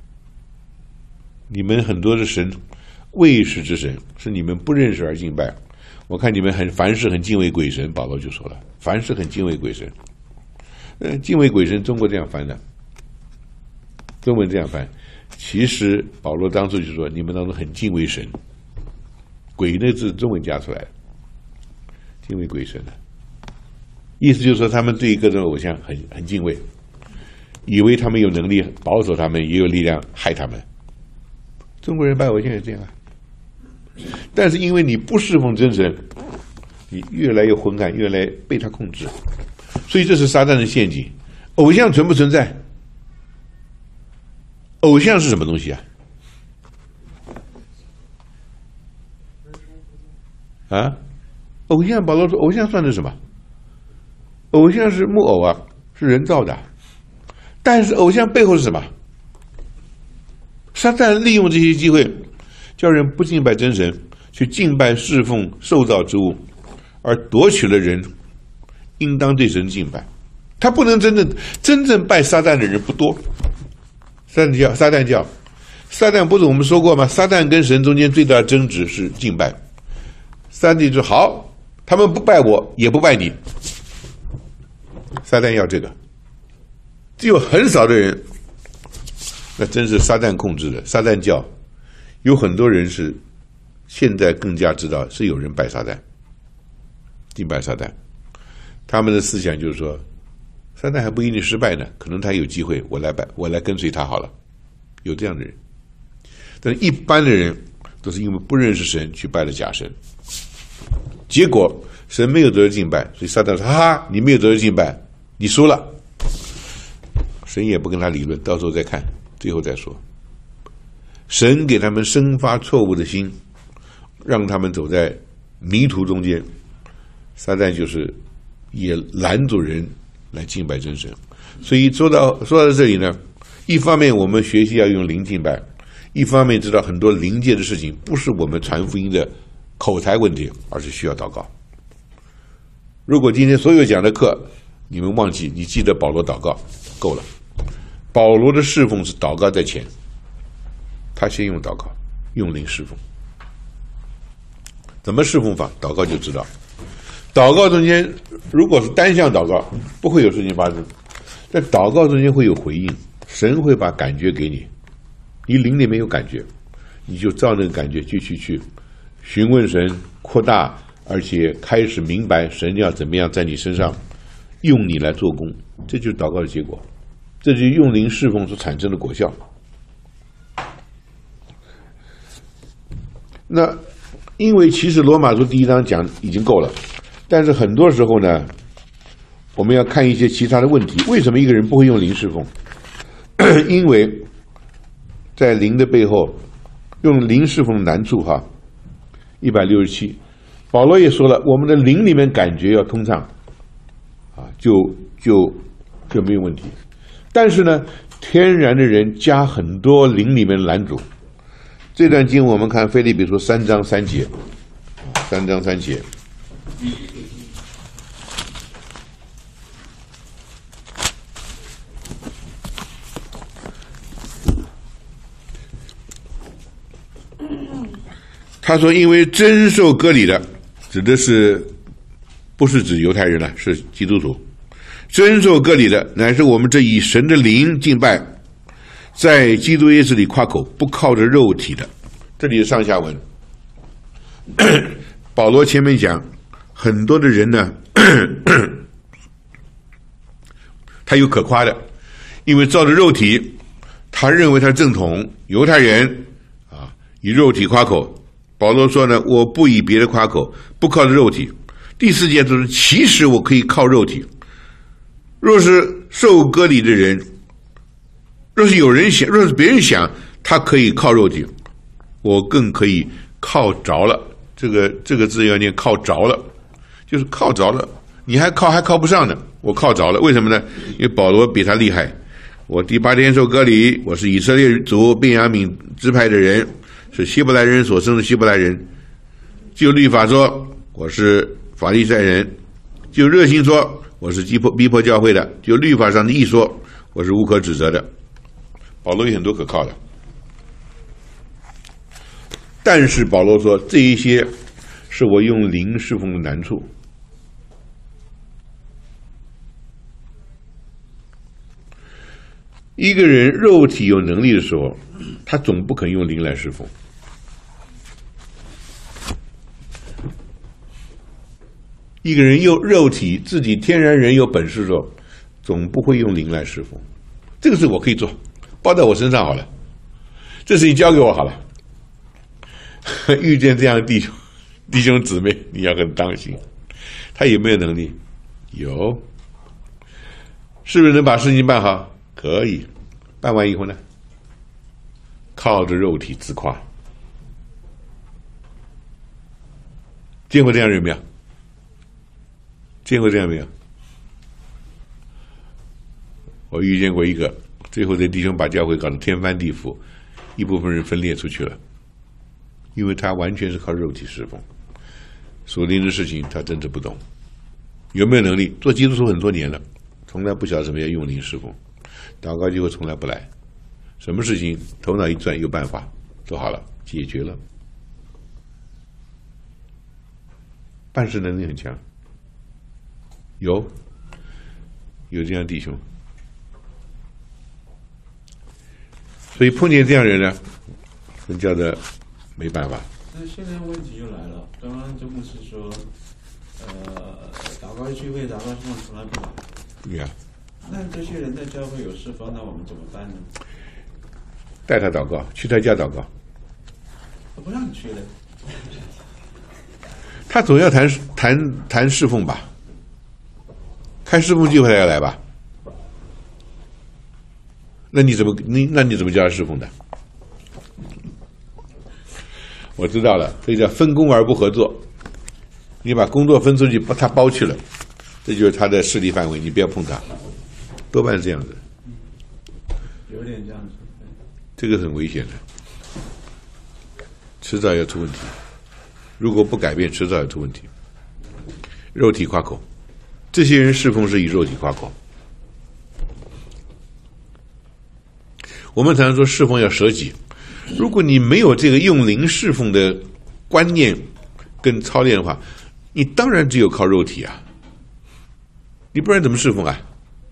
你们很多的神，未识之神，是你们不认识而敬拜。我看你们很凡事很敬畏鬼神，保罗就说了，凡事很敬畏鬼神。呃，敬畏鬼神，中国这样翻的，中文这样翻。其实保罗当初就说，你们当中很敬畏神。鬼那字中文加出来的，敬畏鬼神的，意思就是说，他们对各种偶像很很敬畏，以为他们有能力保守他们，也有力量害他们。中国人拜偶像也这样啊。但是因为你不侍奉真神，你越来越昏暗，越来越被他控制。所以这是撒旦的陷阱。偶像存不存在？偶像是什么东西啊？啊？偶像，保罗说，偶像算是什么？偶像是木偶啊，是人造的。但是偶像背后是什么？撒旦利用这些机会，叫人不敬拜真神，去敬拜侍奉受造之物，而夺取了人应当对神敬拜。他不能真正真正拜撒旦的人不多。撒旦教，撒旦教，撒旦不是我们说过吗？撒旦跟神中间最大的争执是敬拜。撒旦说好，他们不拜我，也不拜你。撒旦要这个，只有很少的人，那真是撒旦控制的。撒旦教有很多人是现在更加知道是有人拜撒旦，敬拜撒旦。他们的思想就是说，撒旦还不一定失败呢，可能他有机会，我来拜，我来跟随他好了。有这样的人，但是一般的人都是因为不认识神去拜了假神，结果神没有得着敬拜，所以撒旦说：“哈哈，你没有得着敬拜，你输了。”神也不跟他理论，到时候再看，最后再说。神给他们生发错误的心，让他们走在迷途中间。撒旦就是也拦阻人来敬拜真神。所以说到说到这里呢，一方面我们学习要用灵敬拜，一方面知道很多灵界的事情不是我们传福音的口才问题，而是需要祷告。如果今天所有讲的课你们忘记，你记得保罗祷告够了。保罗的侍奉是祷告在前，他先用祷告，用灵侍奉。怎么侍奉法？祷告就知道。祷告中间如果是单向祷告，不会有事情发生，在祷告中间会有回应，神会把感觉给你，你灵里面有感觉，你就照那个感觉去去去询问神，扩大，而且开始明白神要怎么样在你身上用你来做工，这就是祷告的结果，这就是用灵侍奉所产生的果效。那因为其实罗马书第一章讲已经够了，但是很多时候呢，我们要看一些其他的问题。为什么一个人不会用灵侍奉？因为在灵的背后，用灵侍奉的难处哈。一百六十七，保罗也说了，我们的灵里面感觉要通畅，啊，就就就没有问题。但是呢，天然的人加很多灵里面的拦阻。这段经我们看腓立比书三章三节，三章三节。他说：“因为真受割礼的，指的是不是指犹太人了，是基督徒。真受割礼的，乃是我们这以神的灵敬拜，在基督耶稣里夸口，不靠着肉体的。”这里是上下文。保罗前面讲，很多的人呢，他有可夸的，因为照着肉体，他认为他正统，犹太人啊，以肉体夸口。保罗说呢，我不以别的夸口，不靠着肉体。第四节就是，其实我可以靠肉体。若是受割礼的人，若是有人想，若是别人想，他可以靠肉体，我更可以靠着了。这个这个字要念靠着了，就是靠着了。 你还靠还靠不上呢，我靠着了。为什么呢？因为保罗比他厉害。我第八天受割礼，我是以色列族便雅悯支派的人，是希伯来人所生的希伯来人。就律法说，我是法利赛人；就热心说，我是逼迫逼迫教会的；就律法上的义说，我是无可指责的。保罗有很多可靠的，但是保罗说，这一些是我用灵侍奉的难处。一个人肉体有能力的时候，他总不肯用灵来侍奉。一个人有肉体，自己天然人有本事的时候，总不会用灵来侍奉。这个事我可以做，包在我身上好了，这事情交给我好了。遇见这样的弟兄弟兄姊妹，你要很当心。他有没有能力？有。是不是能把事情办好？可以。办完以后呢，靠着肉体自夸。见过这样人没有？见过这样没有？我遇见过一个，最后这弟兄把教会搞得天翻地覆，一部分人分裂出去了，因为他完全是靠肉体侍奉，属灵的事情他真的不懂。有没有能力？做基督徒很多年了，从来不晓得什么叫用灵侍奉，祷告机会从来不来，什么事情头脑一转有办法，做好了解决了，办事能力很强。有有这样弟兄，所以碰见这样人呢，我们叫的没办法。 那现在问题就来了，刚刚这牧师说，呃，祷告聚会、祷告侍奉从来不来。 对呀。 那这些人在教会有侍奉，那我们怎么办呢？ 带他祷告，去他家祷告。 我不让你去的。 他总要谈谈谈侍奉吧？开侍奉聚会他要来吧？那你怎么你那你怎么叫他侍奉的？我知道了，这叫分工而不合作。你把工作分出去，把他包去了，这就是他的势力范围，你不要碰他。多半是这样子， 有点这样子， 这个很危险的，迟早要出问题。如果不改变，迟早要出问题。肉体夸口，这些人侍奉是以肉体夸口。我们常说侍奉要舍己，如果你没有这个用灵侍奉的观念跟操练的话，你当然只有靠肉体啊，你不然怎么侍奉啊？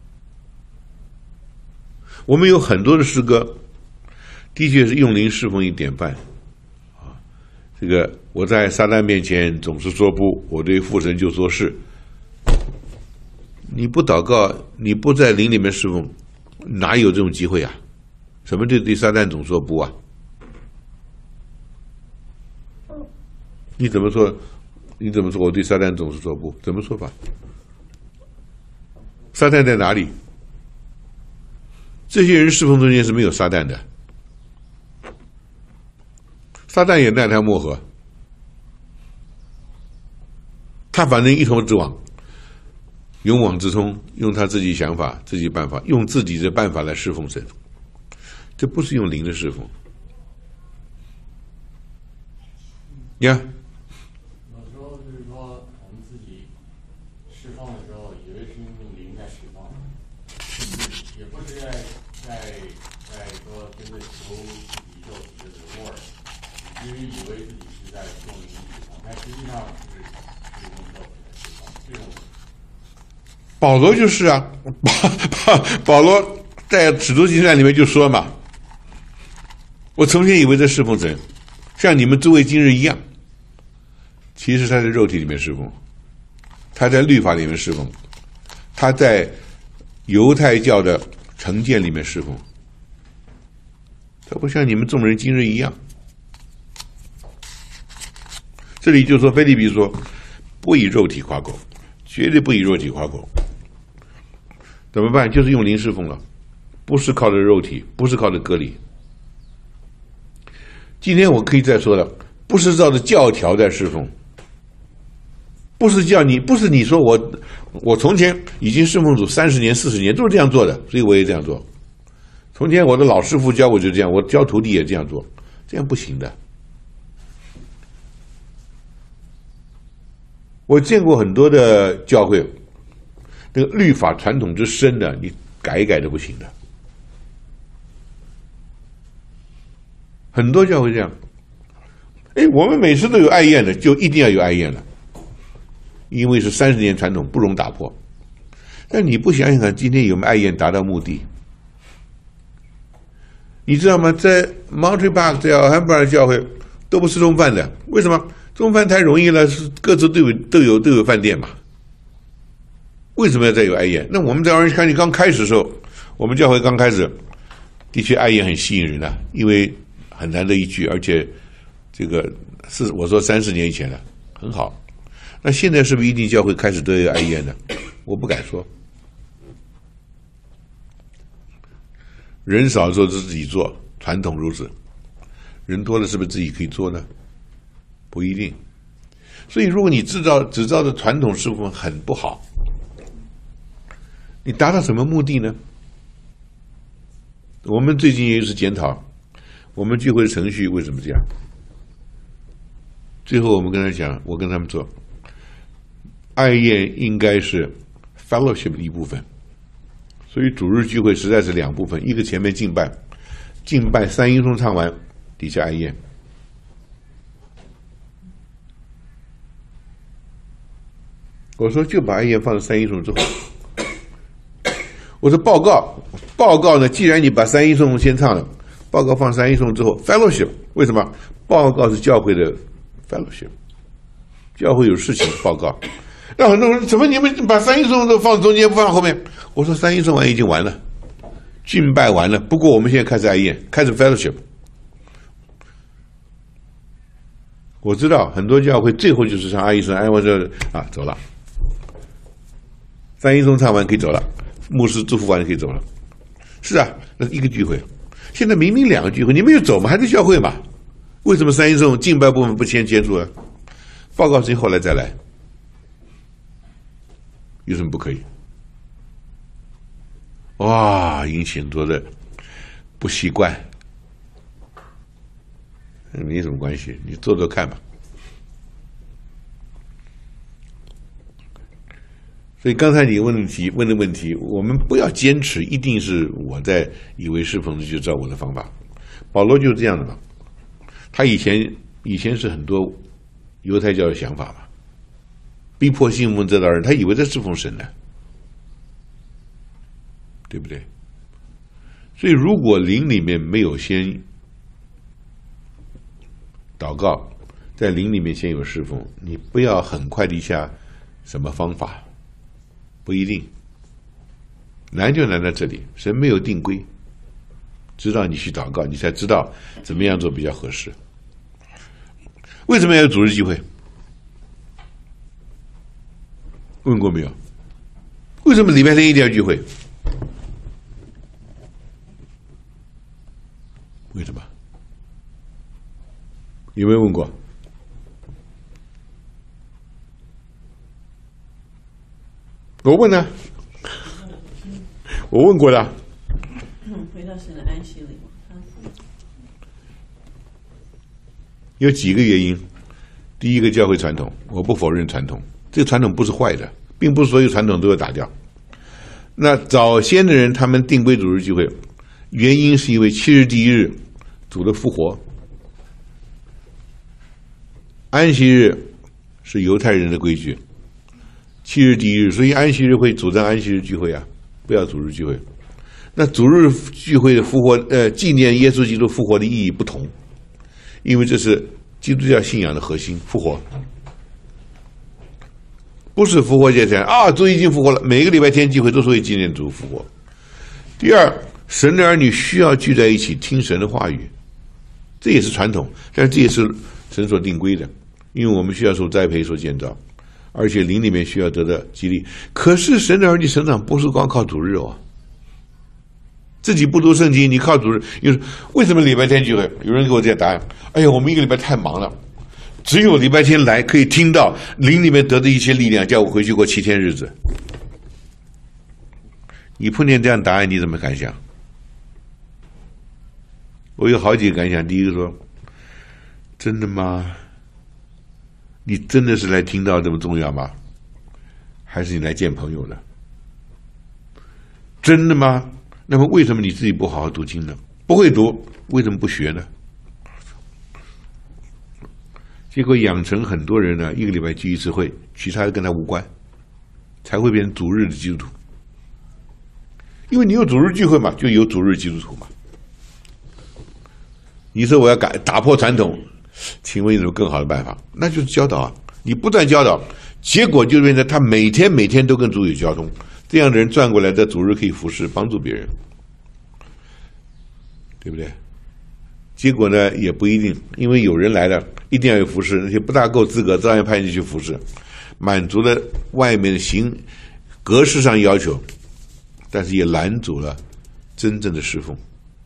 我们有很多的诗歌，的确是用灵侍奉一典范啊。这个我在撒旦面前总是说不，我对父神就说是。你不祷告，你不在灵里面侍奉，哪有这种机会啊？什么叫对撒旦总说不啊？你怎么说？你怎么说我对撒旦总是说不？怎么说法？撒旦在哪里？这些人侍奉中间是没有撒旦的，撒旦也奈他莫何，他反正一头直往，勇往直冲，用他自己想法、自己办法，用自己的办法来侍奉神，这不是用灵的侍奉。呀、yeah 有时候就是说，我们自己释放的时候，以为是用灵在释放，也不是在在在说真的求宇宙的 reward， 因为以为自己是在用灵释放，但实际上是是用肉来释放。这种保罗就是啊，保保罗在使徒行传里面就说嘛，我从前以为在侍奉神，像你们诸位今日一样。其实他在肉体里面侍奉，他在律法里面侍奉，他在犹太教的成见里面侍奉，他不像你们众人今日一样。这里就说腓立比说，不以肉体夸口，绝对不以肉体夸口。怎么办？就是用灵侍奉了，不是靠着肉体，不是靠着割礼。今天我可以再说了，不是照着教条在侍奉。不是叫你，不是你说我我从前已经侍奉主三十年、四十年都是这样做的，所以我也这样做。从前我的老师傅教我就这样，我教徒弟也这样做，这样不行的。我见过很多的教会，那个律法传统之深的，你改一改都不行的。很多教会这样，哎，我们每次都有爱宴的，就一定要有爱宴了，因为是三十年传统，不容打破。但你不想想看，今天有没有爱宴达到目的？你知道吗？在 Montreal Park 在奥汉布尔教会都不吃中饭的，为什么？中饭太容易了，各自都有都有都有饭店嘛。为什么要再有爱宴？那我们在 Orange County刚开始的时候，我们教会刚开始，的确爱宴很吸引人的、啊，因为很难得一聚，而且这个是我说三十年以前了，很好。那现在是不是一定教会开始都有爱宴呢？我不敢说。人少的时候是自己做，传统如此；人多了是不是自己可以做呢？不一定。所以，如果你制造只照着传统侍奉很不好，你达到什么目的呢？我们最近也是检讨我们聚会的程序为什么这样。最后我们跟他讲，我跟他们说，爱宴应该是 fellowship 的一部分。所以主日聚会实在是两部分，一个前面敬拜，敬拜三音颂唱完，底下爱宴。我说就把爱宴放在三音颂之后。我说报告，报告呢？既然你把三音颂先唱了，报告放三音颂之后 ，fellowship 为什么？报告是教会的 fellowship， 教会有事情报告。那很多人怎么你们把三音颂都放中间不放后面？我说三音颂完已经完了，敬拜完了。不过我们现在开始爱宴，开始 fellowship。我知道很多教会最后就是唱阿一声，爱完之后啊走了，三音颂唱完可以走了。牧师祝福完可以走了，是啊，那是一个聚会。现在明明两个聚会，你没有走嘛，还是教会嘛？为什么三一颂敬拜部分不先结束啊？报告是后来再来，有什么不可以？哇，引起很多的不习惯，没什么关系，你做做看吧。所以刚才你问的问题问的问题，我们不要坚持一定是我在以为侍奉就照我的方法。保罗就是这样的嘛，他以前以前是很多犹太教的想法嘛，逼迫信奉这道人，他以为在侍奉神呢，对不对？所以如果灵里面没有先祷告，在灵里面先有侍奉，你不要很快的一下什么方法。不一定，难就难在这里，神没有定规，知道你去祷告，你才知道怎么样做比较合适。为什么要有主日聚会？问过没有？为什么礼拜天一定要聚会？为什么？有没有问过？我问呢、啊，我问过了。 回到神的安息里， 有几个原因。第一个，教会传统，我不否认传统，这个传统不是坏的，并不是所有传统都要打掉。那早先的人他们定规主日聚会，原因是因为七日第一日主的复活，安息日是犹太人的规矩。七日第一日，所以安息日会主张安息日聚会啊，不要主日聚会。那主日聚会的复活，呃，纪念耶稣基督复活的意义不同，因为这是基督教信仰的核心，复活，不是复活节前啊，主已经复活了，每个礼拜天聚会都是为纪念主复活。第二，神的儿女需要聚在一起听神的话语，这也是传统，但是这也是神所定规的，因为我们需要受栽培、受建造。而且灵里面需要得到激励，可是神的儿女成长不是光靠主日哦，自己不读圣经，你靠主日。有为什么礼拜天聚会？有人给我这个答案：哎呀，我们一个礼拜太忙了， 只有礼拜天来可以听到灵里面得的一些力量，叫我回去过七天日子。你碰见这样答案，你怎么感想？我有好几个感想。第一个说，真的吗？你真的是来听到这么重要吗？还是你来见朋友的？真的吗？那么为什么你自己不好好读经呢？不会读，为什么不学呢？结果养成很多人呢，一个礼拜聚一次会，其他的跟他无关，才会变成主日的基督徒。因为你有主日聚会嘛，就有主日基督徒嘛。你说我要改打破传统，请问有什么更好的办法？那就是教导啊！你不断教导，结果就变成他每天每天都跟主有交通，这样的人转过来在主日可以服侍帮助别人，对不对？结果呢也不一定，因为有人来了，一定要有服侍，那些不大够资格，照样派进去服侍，满足了外面的行格式上要求，但是也拦阻了真正的侍奉。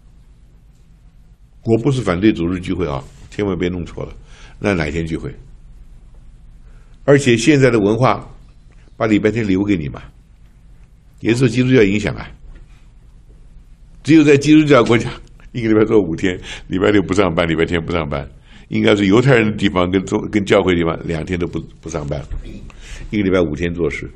我不是反对主日聚会啊，千万别弄错了，那哪天聚会？而且现在的文化把礼拜天留给你嘛，也受基督教影响啊。只有在基督教国家，一个礼拜做五天，礼拜六不上班，礼拜天不上班。应该是犹太人的地方跟中跟教会的地方，两天都不不上班，一个礼拜五天做事。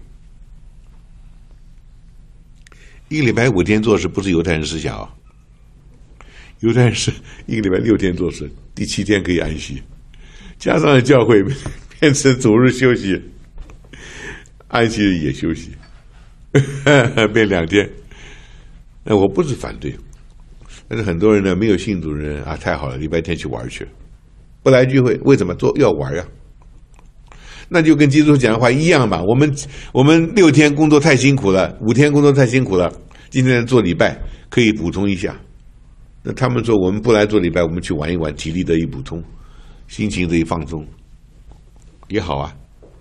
一个礼拜五天做事不是犹太人思想啊，犹太人是一个礼拜六天做事，第七天可以安息，加上教会变成主日休息，安息日也休息，变两天。那我不是反对，但是很多人呢没有信主的人啊，太好了，礼拜天去玩去，不来聚会，为什么做要玩呀？那就跟基督讲的话一样嘛。我们我们六天工作太辛苦了，五天工作太辛苦了，今天做礼拜可以补充一下。那他们说我们不来做礼拜，我们去玩一玩，体力得以补充，心情得以放松，也好啊。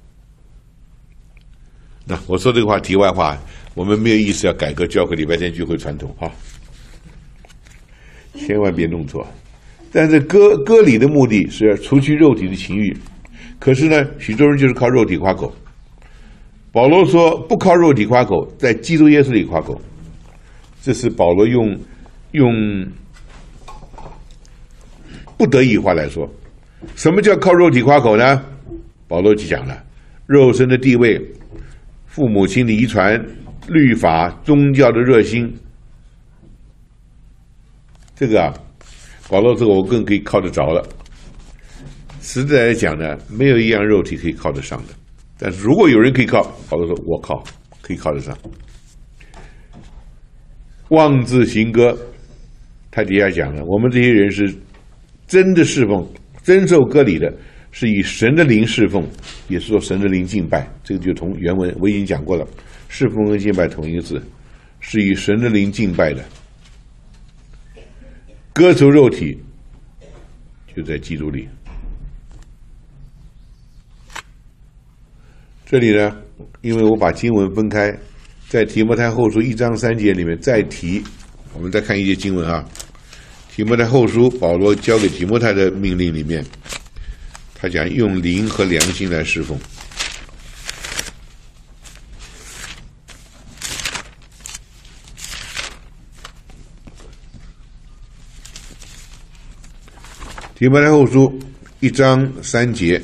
那我说这个话题外话，我们没有意思要改革教会礼拜天聚会传统哈，千万别弄错。但是割割礼的目的是除去肉体的情欲，可是呢，许多人就是靠肉体夸口。保罗说不靠肉体夸口，在基督耶稣里夸口，这是保罗用用不得已话来说。什么叫靠肉体夸口呢？保罗就讲了，肉身的地位、父母亲的遗传、律法、宗教的热心，这个啊，保罗这个我更可以靠得着了。实在来讲呢，没有一样肉体可以靠得上的。但是如果有人可以靠，保罗说我靠，可以靠得上。妄自行割，他底下讲了，我们这些人是真的侍奉，真受割礼的，是以神的灵侍奉，也是说神的灵敬拜。这个就同原文我已经讲过了，侍奉跟敬拜同一个字，是以神的灵敬拜的。割除肉体，就在基督里。这里呢，因为我把经文分开，在提摩太后书一章三节里面再提，我们再看一节经文啊。提摩太后书保罗交给提摩太的命令里面，他讲用灵和良心来侍奉。提摩太后书一章三节，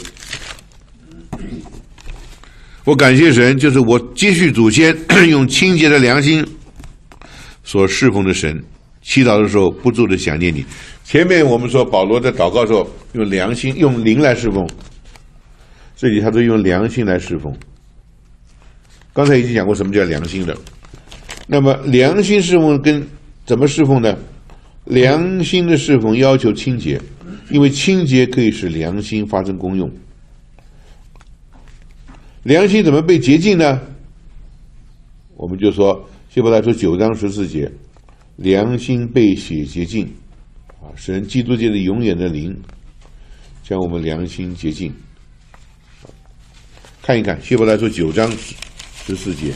我感谢神，就是我接续祖先用清洁的良心所侍奉的神，祈祷的时候不住的想念你。前面我们说保罗在祷告的时候用良心用灵来侍奉，这里他都用良心来侍奉。刚才已经讲过什么叫良心了。那么良心侍奉跟怎么侍奉呢？良心的侍奉要求清洁，因为清洁可以使良心发生功用。良心怎么被洁净呢？我们就说希伯来书九章十四节，良心被血洁净啊，神基督界的永远的灵将我们良心洁净。看一看希伯来书九章十四节，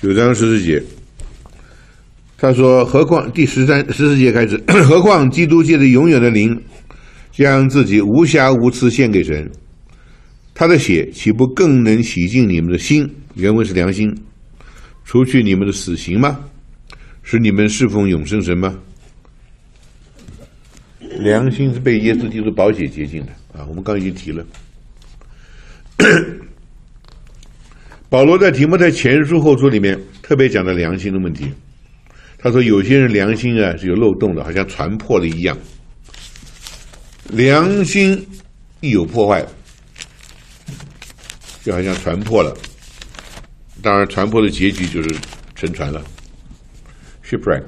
九章十四节，他说：“何况第十三十四节开始，何况基督借着永远的灵，将自己无瑕无疵献给神，他的血岂不更能洗净你们的心？原文是良心，除去你们的死刑吗？使你们侍奉永生神吗？”良心是被耶稣基督宝血洁净的啊，我们刚刚已经提了。保罗在提摩太前书后书里面特别讲到良心的问题，他说有些人良心啊是有漏洞的，好像船破了一样。良心一有破坏，就好像船破了，当然船破的结局就是沉船了 ，shipwreck。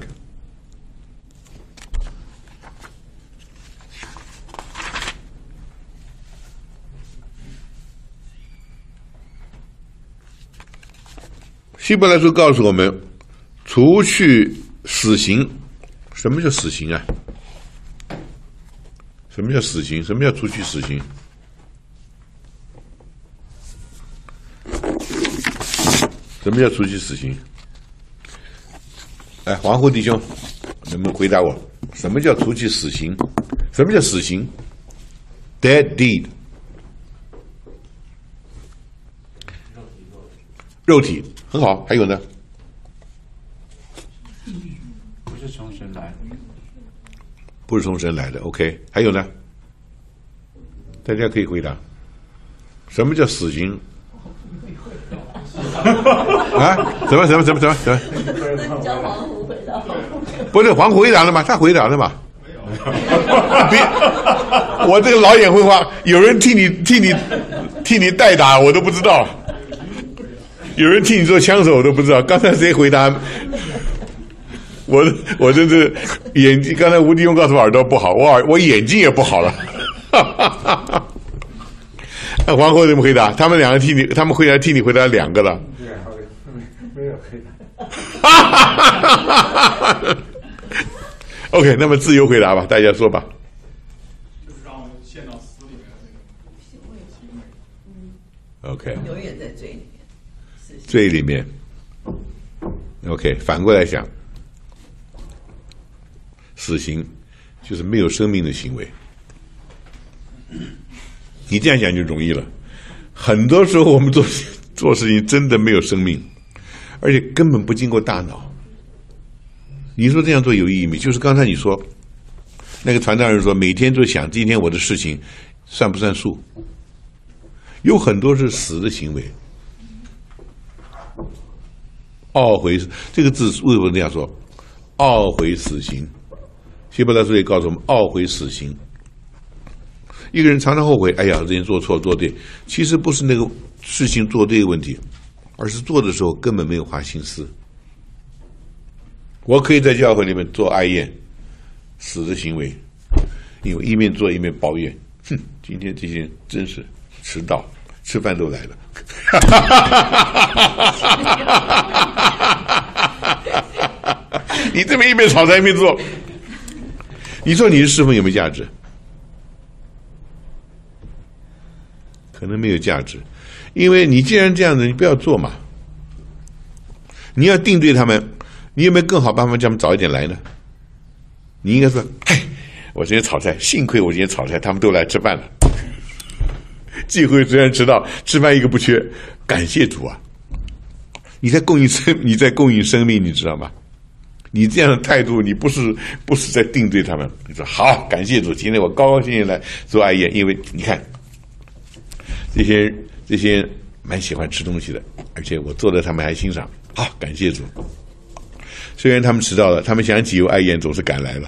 希伯来书告诉我们，除去死刑。什么叫死刑啊？什么叫死刑？什么叫除去死刑？什么叫除去死刑？哎，黄胡弟兄，能不能回答我？什么叫除去死刑？什么叫死刑 ？Dead deed。肉体很好，还有呢？ 不是从神来的， 不是从神来的。OK， 还有呢？大家可以回答。什么叫死刑？啊？怎么怎么怎么怎么怎么？ 叫黄胡回答。 不是黄胡回答了吗？他回答了吗？别，我这个老眼昏花，有人替你替你替你代打，我都不知道。有人替你做枪手，我都不知道。刚才谁回答？我我真是眼睛。刚才吴迪勇告诉我耳朵不好，我耳我眼睛也不好了。那黄胡怎么回答？他们两个替你，他们回答替你回答两个了。 没有回答。 OK， 那么自由回答吧，大家说吧。 就是让我们陷到死里面的那个。 OK。 永远在罪里面。 罪里面 ，OK， 反过来想，死刑就是没有生命的行为。你这样讲就容易了。很多时候我们做做事情真的没有生命，而且根本不经过大脑。你说这样做有意义没？就是刚才你说那个传道人说，每天都想今天我的事情算不算数？有很多是死的行为。懊悔这个字为什么这样说？懊悔死刑。希伯来书也告诉我们，懊悔死刑。一个人常常后悔，哎呀，之前做错做对，其实不是那个事情做对的问题，而是做的时候根本没有花心思。我可以在教会里面做哀宴，死的行为，因为一面做一面抱怨，哼，今天这些人真是迟到，吃饭都来了。你这么一边吵才一边做，你说你的侍奉有没有价值？可能没有价值，因为你既然这样子，你不要做嘛。你要定对他们，你有没有更好办法叫他们早一点来呢？你应该说：“哎，我今天炒菜，幸亏我今天炒菜，他们都来吃饭了。忌讳虽然迟到，吃饭一个不缺，感谢主啊！你在供应生，你在供应生命，你知道吗？你这样的态度，你不是不是在定对他们。你说好，感谢主，今天我高高兴兴来做哀宴，因为你看这些这些蛮喜欢吃东西的，而且我做的他们还欣赏。好，感谢主。虽然他们迟到了，他们想起有哀宴，总是赶来了。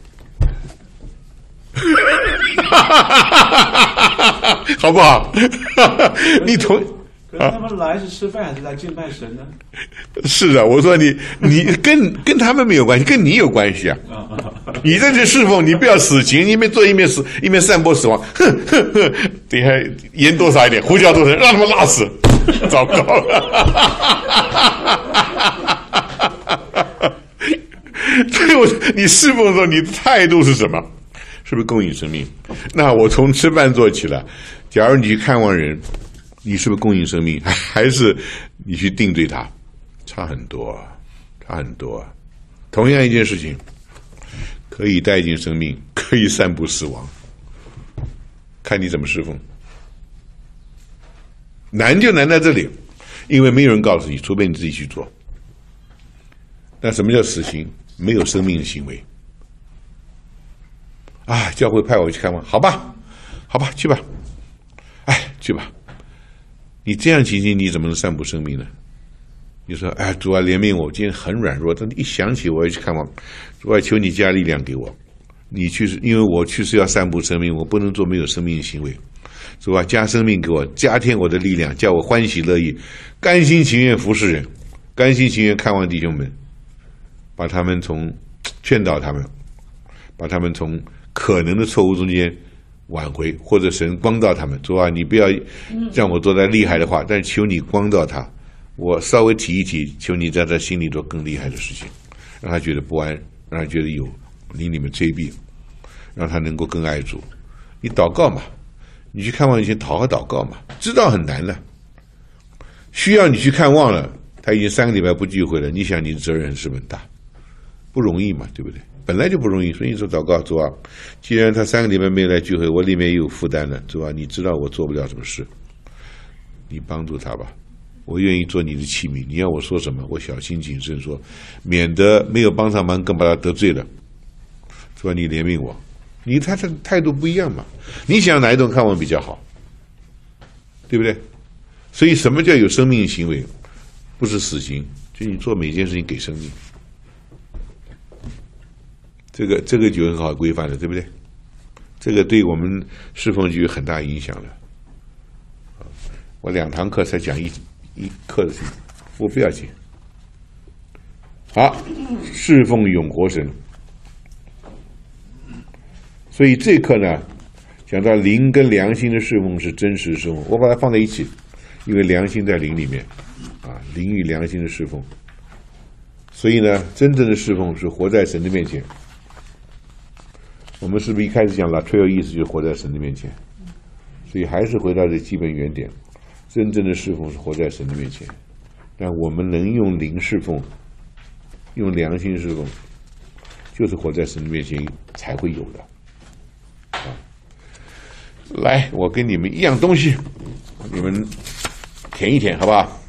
好不好？你同可是他们来是吃饭还是来敬拜神呢？ 是的，我说你你跟跟他们没有关系，跟你有关系啊！你这是侍奉，你不要死刑，一面做一面死，一面散播死亡。哼哼哼！等一下盐多撒一点，胡椒多少，让他们拉死。糟糕了！所以我你侍奉的时候，你的态度是什么？是不是供应生命？那我从吃饭做起了。假如你去看望人，你是不是供应生命？还是你去定对他？差差很多啊，差很多啊。同样一件事情，可以带进生命，可以散布死亡，看你怎么侍奉。难就难在这里，因为没有人告诉你，除非你自己去做。那什么叫死刑？没有生命的行为。啊，教会派我去看望，好吧，好吧，去吧，哎，去吧。你这样情形，你怎么能散布生命呢？你说，哎，主啊，怜悯我，今天很软弱，但一想起我要去看望，主啊，求你加力量给我。你去，因为我去是要散布生命，我不能做没有生命的行为。主啊，加生命给我，加添我的力量，叫我欢喜乐意，甘心情愿服侍人，甘心情愿看望弟兄们，把他们从劝导他们，把他们从可能的错误中间挽回，或者神光照他们。主啊，你不要让我做得厉害的话，但求你光照他，我稍微提一提，求你在他心里做更厉害的事情，让他觉得不安，让他觉得有离你们追避，让他能够更爱主。你祷告嘛，你去看望以前祷和祷告嘛，知道很难的，需要你去看望了，他已经三个礼拜不聚会了，你想你的责任是不是很大？不容易嘛，对不对？本来就不容易，所以说祷告，主啊，既然他三个礼拜没有来聚会，我里面也有负担了，主啊，你知道我做不了什么事，你帮助他吧，我愿意做你的器皿，你要我说什么，我小心谨慎说，免得没有帮上忙，更把他得罪了。主啊，你怜悯我，你他的态度不一样嘛，你想哪一种看望比较好，对不对？所以什么叫有生命行为？不是死刑，就你做每件事情给生命。这个这个就很好规范了，对不对？这个对我们侍奉就有很大影响了。我两堂课才讲一一课的事情，我不要紧。好，侍奉永活神。所以这课呢，讲到灵跟良心的侍奉是真实侍奉，我把它放在一起，因为良心在灵里面，啊，灵与良心的侍奉。所以呢，真正的侍奉是活在神的面前。我们是不是一开始讲了 trail 意思就是活在神的面前？所以还是回到这基本原点，真正的侍奉是活在神的面前。但我们能用灵侍奉，用良心侍奉，就是活在神的面前才会有的。啊，来，我跟你们一样东西，你们舔一舔，好不好？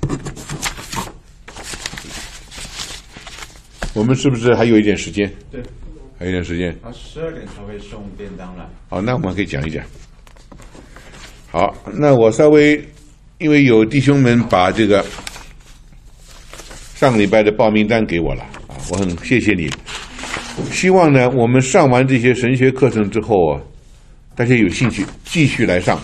我们是不是还有一点时间？ 对。 还有一点时间， 他十二点才会送便当来。 好，那我们可以讲一讲。好，那我稍微，因为有弟兄们把这个上礼拜的报名单给我了啊，我很谢谢你。希望呢，我们上完这些神学课程之后啊，大家有兴趣继续来上。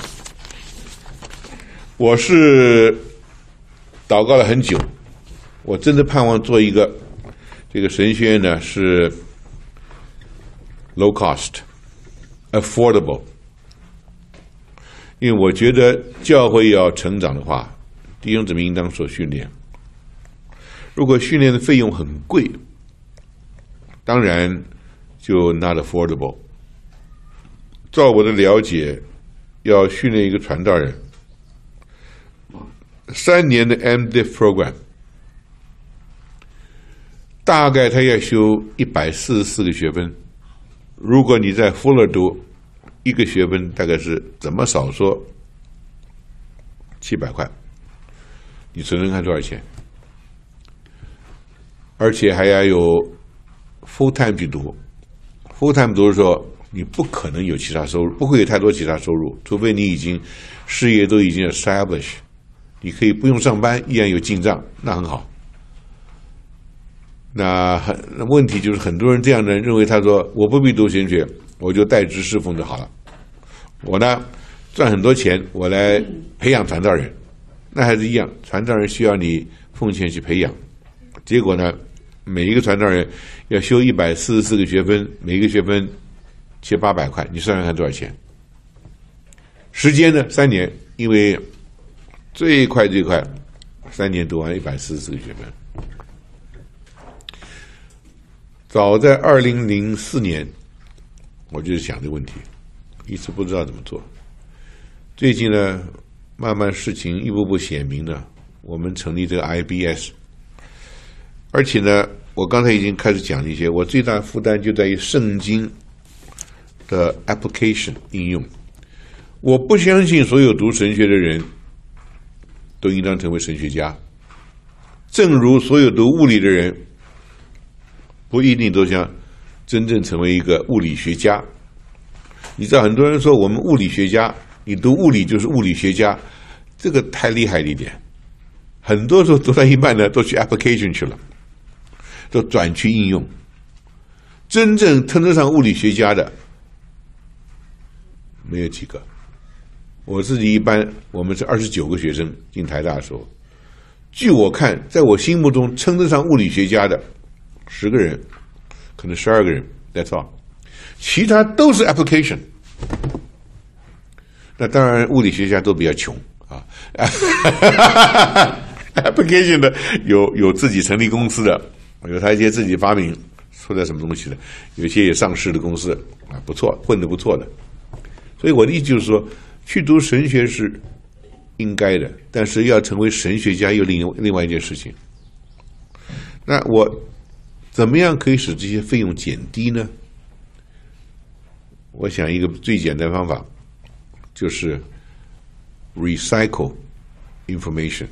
我是祷告了很久，我真的盼望做一个这个神学院呢是low cost, affordable， 因为我觉得教会要成长的话，弟兄姊妹应当所训练。如果训练的费用很贵，当然就 not affordable。照我的了解，要训练一个传道人，三年的 M Div program， 大概他要修一百四十四个学分。如果你在富勒读，一个学分大概是怎么少说七百块，你存存看多少钱？而且还要有 full time 去读 ，full time 读的时候，你不可能有其他收入，不会有太多其他收入，除非你已经事业都已经 establish， 你可以不用上班，依然有进账，那很好。那很问题就是很多人这样的认为，他说我不必读神学，我就代职侍奉就好了。我呢赚很多钱，我来培养传道人，那还是一样，传道人需要你奉献去培养。结果呢，每一个传道人要修一百四十四个学分，每一个学分七八百块，你算算看多少钱？时间呢？三年，因为最快最快三年读完一百四十四个学分。早在二零零四年，我就是想这个问题，一直不知道怎么做。最近呢，慢慢事情一步步显明了，我们成立这个 I B S， 而且呢，我刚才已经开始讲一些，我最大的负担就在于圣经的 application 应用。我不相信所有读神学的人都应当成为神学家，正如所有读物理的人不一定都想真正成为一个物理学家。你知道很多人说我们物理学家，你读物理就是物理学家，这个太厉害了一点。很多时候读到一半呢，都去 application 去了，都转去应用。真正称得上物理学家的没有几个。我自己一般，我们是二十九个学生进台大的时候，据我看，在我心目中称得上物理学家的十个人，可能十二个人 ，that's all， 其他都是 application。那当然，物理学家都比较穷啊。application 的有有自己成立公司的，有他一些自己发明出来什么东西的，有些也上市的公司啊，不错，混得不错的。所以我的意思就是说，去读神学是应该的，但是要成为神学家又另另外一件事情。那我怎么样可以使这些费用减低呢？我想一个最简单的方法就是 recycle information，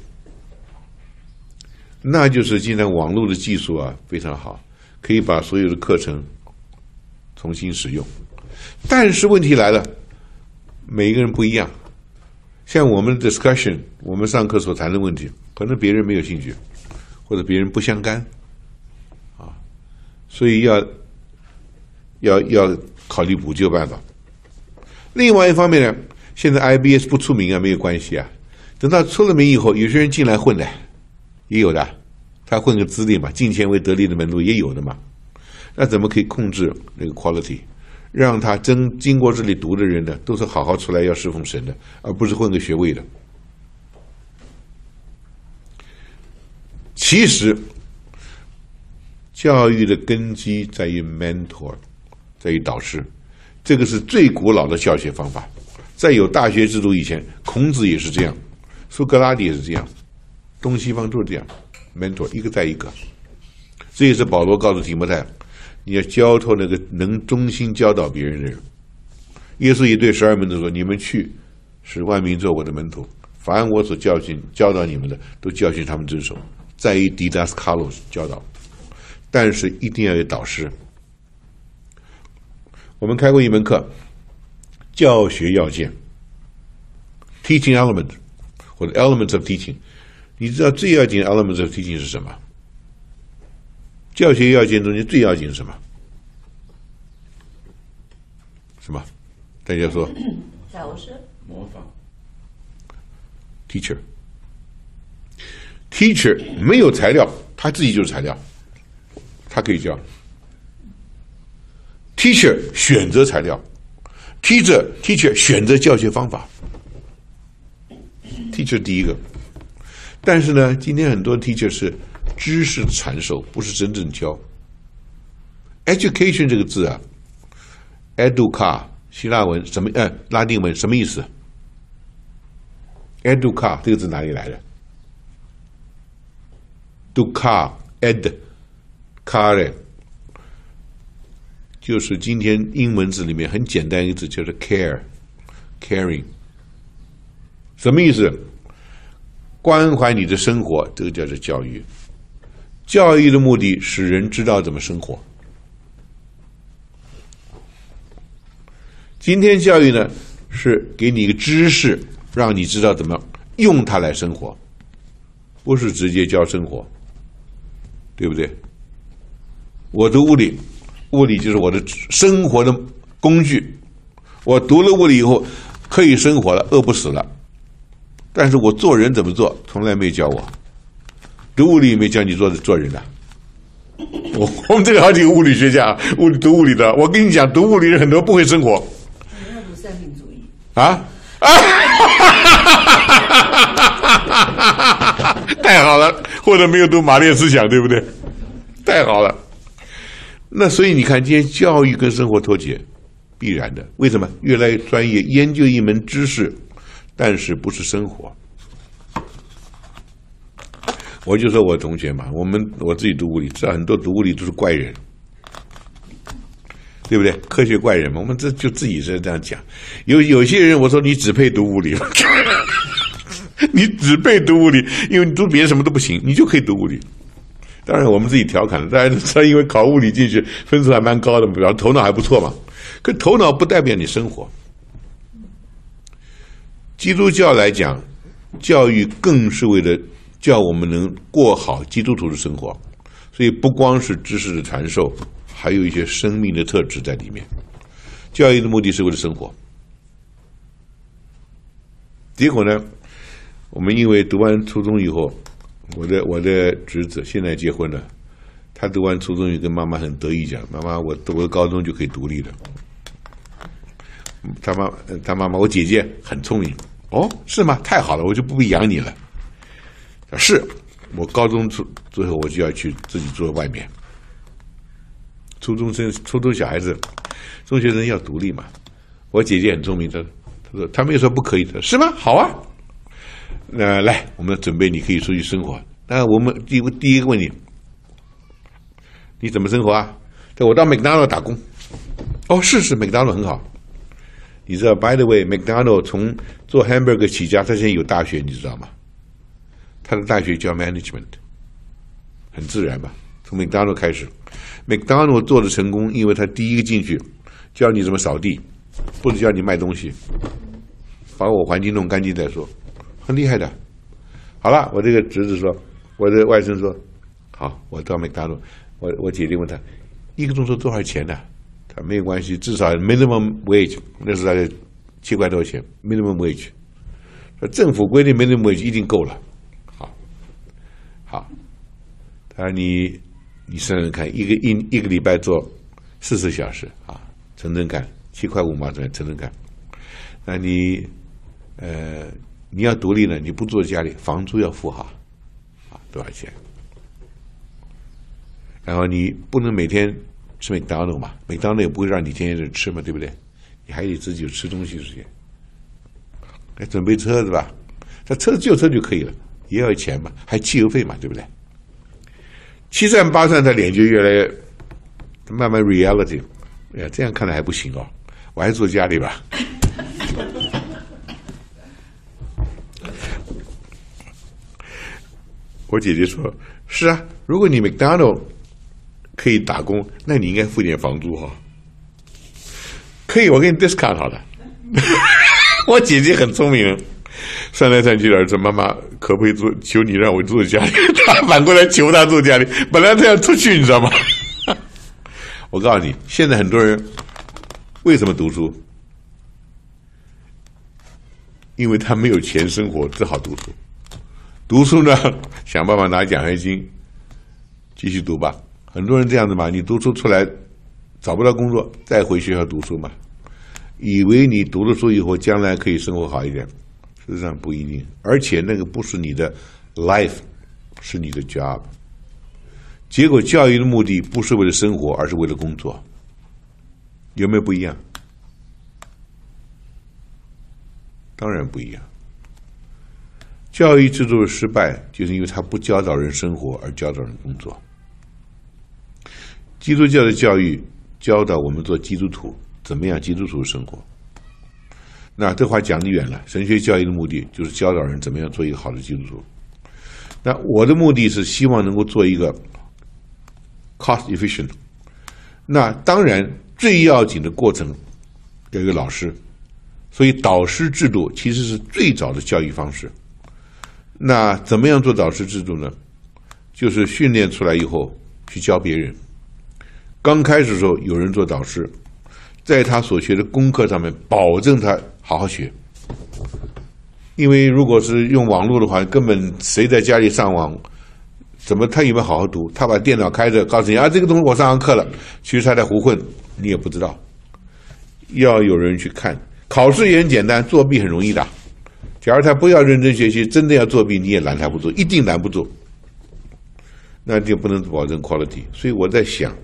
那就是现在网络的技术啊非常好，可以把所有的课程重新使用。但是问题来了，每一个人不一样，像我们的 discussion， 我们上课所谈的问题，可能别人没有兴趣，或者别人不相干，啊，所以要要要考虑补救办法。另外一方面呢，现在 I B S 不出名啊，没有关系啊，等到出了名以后，有些人进来混的，也有的，他混个资历嘛，进钱为得利的门路也有的嘛，那怎么可以控制那个 quality？让他真经过这里读的人呢，都是好好出来要侍奉神的，而不是混个学位的。其实，教育的根基在于 mentor， 在于导师，这个是最古老的教学方法。在有大学制度以前，孔子也是这样，苏格拉底也是这样，东西方都是这样 ，mentor 一个带一个。这也是保罗告诉提摩太，你要交托那个能忠心教导别人的人。耶稣也对十二门徒说：“你们去，使万民做我的门徒，凡我所教训、教导你们的，都教训他们遵守。”在于 didaskalos 教导，但是一定要有导师。我们开过一门课，教学要件 （teaching element） 或者 elements of teaching。你知道最要紧的 elements of teaching 是什么？教学要件中间最要紧是什么？什么？大家说。 导师。 模仿。 Teacher。Teacher 没有材料，他自己就是材料，他可以教。Teacher 选择材料 ，Teacher Teacher 选择教学方法。Teacher 第一个，但是呢，今天很多 Teacher 是知识传授，不是真正教。Education 这个字啊 ，educa 希腊文什么？呃，拉丁文什么意思 ？educa 这个字哪里来的？duca ed care 就是今天英文字里面很简单一个字，就是 care caring， 什么意思？关怀你的生活，这个叫做教育。教育的目的使人知道怎么生活。今天教育呢，是给你一个知识，让你知道怎么用它来生活，不是直接教生活。对不对？我读物理，物理就是我的生活的工具。我读了物理以后，可以生活了，饿不死了。但是我做人怎么做，从来没教我。读物理没教你做做人的。我我们这个好几个物理学家，物理读物理的，我跟你讲，读物理的很多不会生活。 你要读三民主义啊？太好了，或者没有读马列思想，对不对？太好了。那所以你看，今天教育跟生活脱节，必然的。为什么？越来越专业，研究一门知识，但是不是生活。 我就说我同学嘛，我们我自己读物理，知道很多读物理都是怪人，对不对？科学怪人嘛，我们这就自己是这样讲。有有些人我说你只配读物理，你只配读物理，因为你读别的什么都不行，你就可以读物理。当然我们自己调侃了，当然他因为考物理进去分数还蛮高的，表示头脑还不错嘛。可头脑不代表你生活。基督教来讲，教育更是为了叫我们能过好基督徒的生活，所以不光是知识的传授，还有一些生命的特质在里面。教育的目的是为了生活。结果呢，我们因为读完初中以后，我的我的侄子现在结婚了，他读完初中就跟妈妈很得意讲：“妈妈，我读了高中就可以独立了。”他妈他妈妈，我姐姐很聪明。哦，是吗？太好了，我就不必养你了。是，我高中最最后我就要去自己住在外面。初中生、初中小孩子、中学生要独立嘛。我姐姐很聪明，她她说她没有说不可以的，是吗？好啊。那来，我们准备你可以出去生活。那我们第一个第一个问题，你怎么生活啊？我到麦当劳打工。哦，是是，麦当劳很好。你知道 ，by the way， 麦当劳从做 hamburger 起家，他现在有大学，你知道吗？他的大学叫 management， 很自然吧？从麦当劳开始，麦当劳做的成功，因为他第一个进去，教你怎么扫地，不是教你卖东西，把我环境弄干净再说，很厉害的。好了，我这个侄子说，我的外甥说，好，我到麦当劳，我我姐姐问他，一个钟头多少钱呢？他没有关系，至少 minimum wage 那是大概七块多钱 minimum wage， 政府规定 minimum wage 一定够了。好，好，他说你你想想看，一个一一个礼拜做四十小时啊，成成干，七块五毛钱成成干。那你呃你要独立呢，你不住在家里，房租要付好啊，多少钱？然后你不能每天吃麦当劳嘛，麦当劳也不会让你天天在吃嘛，对不对？你还得自己有吃东西时间，还准备车子吧？这车子旧车就可以了，也要钱嘛，还汽油费嘛，对不对？七算八算，他脸就越来越慢慢 reality， 哎呀，这样看来还不行哦，我还是住家里吧。我姐姐说：“是啊，如果你麦当劳可以打工，那你应该付点房租哈、哦。可以，我给你 discount 好了。”我姐姐很聪明，算来算去的儿子，妈妈可不可以住？求你让我住在家里。他反过来求他住家里，本来他要出去，你知道吗？我告诉你，现在很多人为什么读书？因为他没有钱生活，只好读书。读书呢，想办法拿奖学金，继续读吧。很多人这样子嘛，你读书出来找不到工作，再回学校读书嘛，以为你读了书以后将来可以生活好一点，事实上不一定。而且那个不是你的 life， 是你的 job。结果教育的目的不是为了生活，而是为了工作，有没有不一样？当然不一样。教育制度的失败，就是因为它不教导人生活，而教导人工作。基督教的教育教导我们做基督徒，怎么样基督徒生活。那这话讲得远了，神学教育的目的就是教导人怎么样做一个好的基督徒。那我的目的是希望能够做一个 cost efficient。那当然最要紧的过程有一个老师，所以导师制度其实是最早的教育方式。那怎么样做导师制度呢？就是训练出来以后去教别人。刚开始的时候有人做导师，在他所学的功课上面保证他好好学。因为如果是用网络的话，根本谁在家里上网，怎么他有没有好好读？他把电脑开着告诉你啊，这个东西我上完课了，其实他在胡混，你也不知道。要有人去看，考试也很简单，作弊很容易的。假如他不要认真学习，真的要作弊，你也拦他不住，一定拦不住，那就不能保证 quality。所以我在想，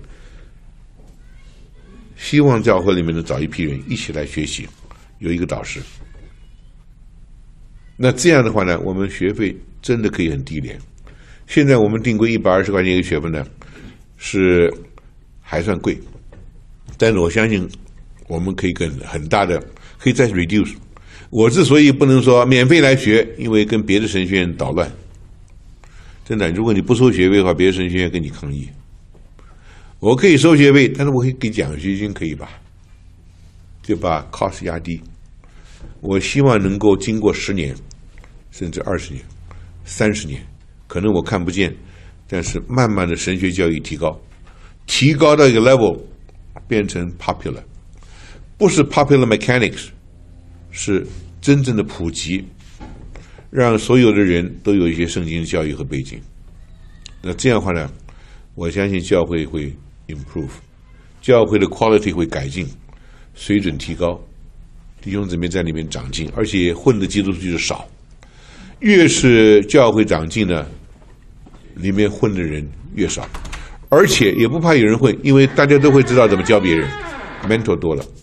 希望教会里面能找一批人一起来学习，有一个导师。那这样的话呢，我们学费真的可以很低廉。 现在我们定规一百二十块钱一个学分呢，是还算贵，但是我相信我们可以跟很大的可以再 reduce。我之所以不能说免费来学，因为跟别的神学院捣乱。真的，如果你不收学费的话，别的神学院跟你抗议。我可以收学费，但是我可以给奖学金，可以吧？就把 cost 压低。我希望能够经过十年，甚至二十年、三十年，可能我看不见，但是慢慢的神学教育提高，提高到一个 level， 变成 popular， 不是 popular mechanics， 是真正的普及，让所有的人都有一些圣经的教育和背景。那这样的话呢，我相信教会会 improve， 教会的 quality 会改进，水准提高，弟兄姊妹在里面长进，而且混的基督徒就少。越是教会长进呢，里面混的人越少，而且也不怕有人混，因为大家都会知道怎么教别人 ，mentor 多了。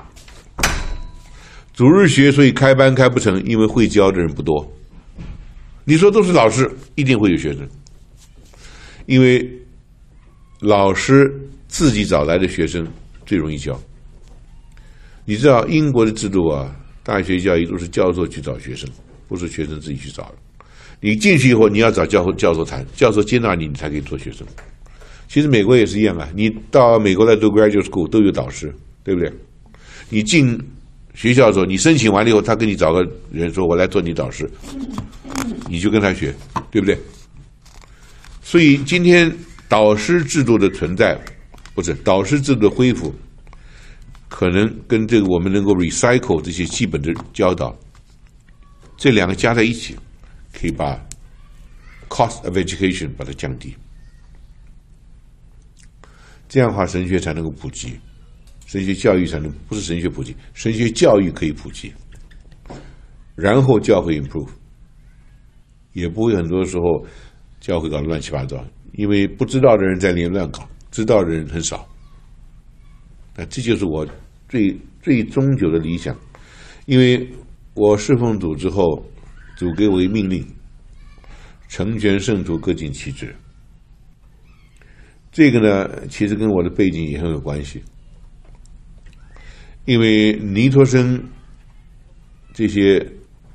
主日学所以开班开不成，因为会教的人不多。你说都是老师，一定会有学生，因为老师自己找来的学生最容易教。你知道英国的制度啊，大学教育都是教授去找学生，不是学生自己去找的。你进去以后，你要找教授教授谈，教授接纳你，你才可以做学生。其实美国也是一样啊，你到美国来读 graduate school 都有导师，对不对？你进学校的时候，你申请完了以后，他给你找个人说：“我来做你导师。”你就跟他学，对不对？所以今天导师制度的存在，不是导师制度的恢复，可能跟这个我们能够 recycle 这些基本的教导，这两个加在一起，可以把 cost of education 把它降低。这样的话，神学才能够普及，神学教育才能不是神学普及，神学教育可以普及，然后教会 improve。也不会很多时候教会搞得乱七八糟，因为不知道的人在里面乱搞，知道的人很少。那这就是我最最终究的理想，因为我侍奉主之后，主给我一命令，成全圣徒，各尽其职。这个呢，其实跟我的背景也很有关系，因为尼托生这些。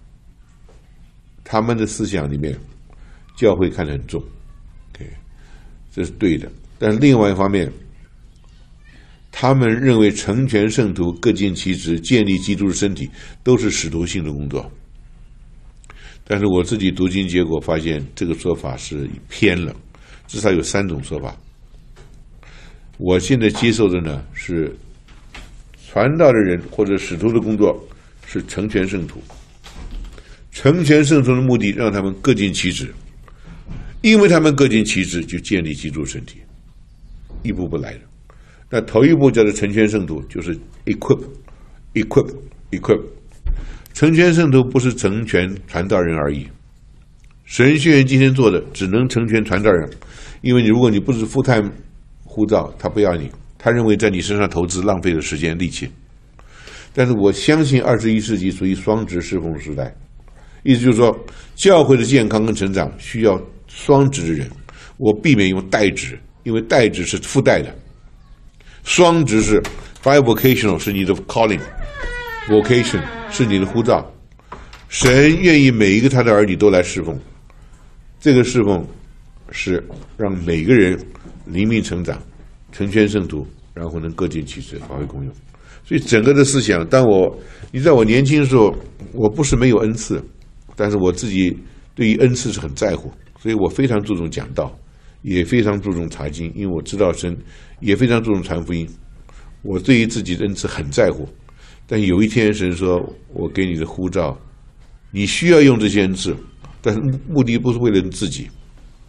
他们的思想里面，教会看得很重 ，OK， 这是对的。但是另外一方面，他们认为成全圣徒、各尽其职、建立基督的身体，都是使徒性的工作。但是我自己读经结果发现，这个说法是偏了，至少有三种说法。我现在接受的呢是，传道的人或者使徒的工作是成全圣徒。成全圣徒的目的，让他们各尽其职，因为他们各尽其职，就建立基督身体，一步步来的。那头一步叫做成全圣徒，就是 equip，equip，equip。成全圣徒不是成全传道人而已。神学院今天做的只能成全传道人，因为你如果你不是 full time 护照，他不要你，他认为在你身上投资浪费了时间力气。但是我相信二十一世纪属于双职侍奉时代。意思就是说，教会的健康跟成长需要双职的人。我避免用代职，因为代职是附带的。双职是 bivocational 是你的 calling，vocation 是你的呼召。神愿意每一个他的儿女都来侍奉，这个侍奉是让每个人灵命成长，成全圣徒，然后能各尽其职，发挥功用。所以整个的思想，当我你知道我年轻的时候，我不是没有恩赐。但是我自己对于恩赐是很在乎，所以我非常注重讲道，也非常注重查经，因为我知道神，也非常注重传福音。我对于自己的恩赐很在乎，但有一天神说：“我给你的呼召，你需要用这些恩赐，但是目的不是为了你自己。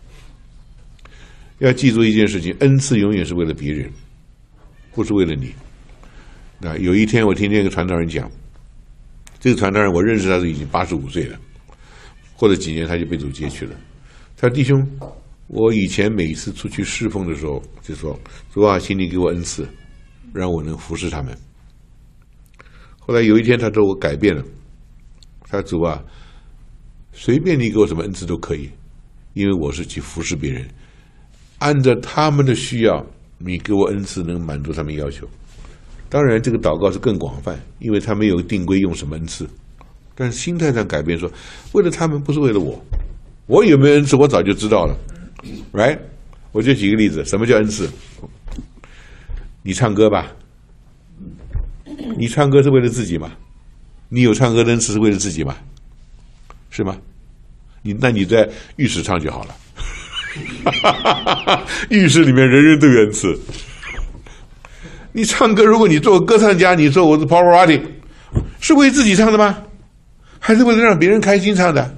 要记住一件事情，恩赐永远是为了别人，不是为了你。”那有一天我听见一个传道人讲，这个传道人我认识他是已经八十五岁了。过了几年他就被主接去了。他说：“弟兄，我以前每一次出去侍奉的时候，就说主啊，请你给我恩赐，让我能服侍他们。”后来有一天他说我改变了，他说：“主啊，随便你给我什么恩赐都可以， 因为我是去服侍别人，按照他们的需要，你给我恩赐能满足他们要求。当然，这个祷告是更广泛，因为他没有定规用什么恩赐。但是心态上改变说，为了他们，不是为了我。我有没有恩赐，我早就知道了 ，right？ 我就举个例子，什么叫恩赐？你唱歌吧，你唱歌是为了自己吗？你有唱歌的恩赐是为了自己吗？是吗？你那你在浴室唱就好了。浴室里面人人都有恩赐。你唱歌，如果你做歌唱家，你说我是 Pavarotti， 是为自己唱的吗？还是为了让别人开心唱的？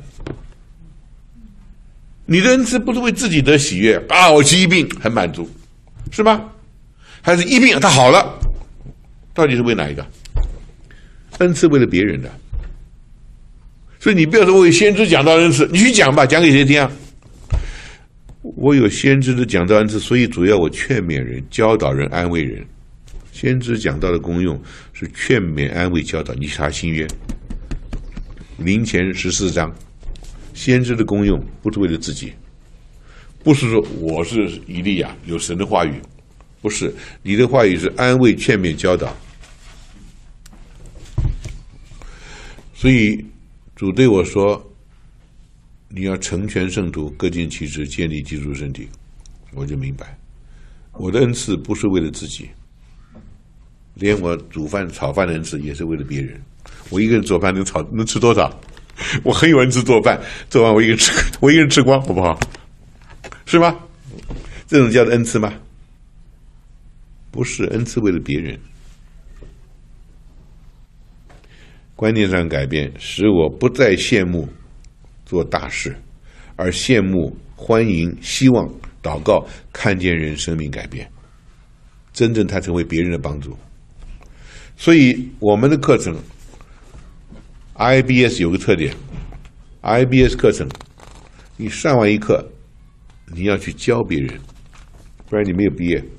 你的恩赐不是为自己得喜悦啊！我去医病很满足，是吗？还是医病他好了，到底是为哪一个？恩赐为了别人的，所以你不要说我有先知讲道恩赐，你去讲吧，讲给谁听啊？我有先知的讲道恩赐，所以主要我劝勉人、教导人、安慰人。先知讲道的功用是劝勉、安慰、教导。你查新约，林前十四章，先知的功用不是为了自己，不是说我是以利亚有神的话语，不是，你的话语是安慰、劝勉、教导。所以主对我说，你要成全圣徒，各尽其职，建立基督身体。我就明白，我的恩赐不是为了自己，连我煮饭炒饭的恩赐也是为了别人。我一个人做饭能炒能吃多少？我很有恩赐做饭，做完我一个人吃，我一个人吃光，好不好？是吗？这种叫的恩赐吗？不是，恩赐为了别人。观念上改变，使我不再羡慕做大事，而羡慕、欢迎、希望、祷告，看见人生命改变，真正他成为别人的帮助。所以我们的课程 I B S 有个特点， I B S 课程你上完一课你要去教别人，不然你没有毕业。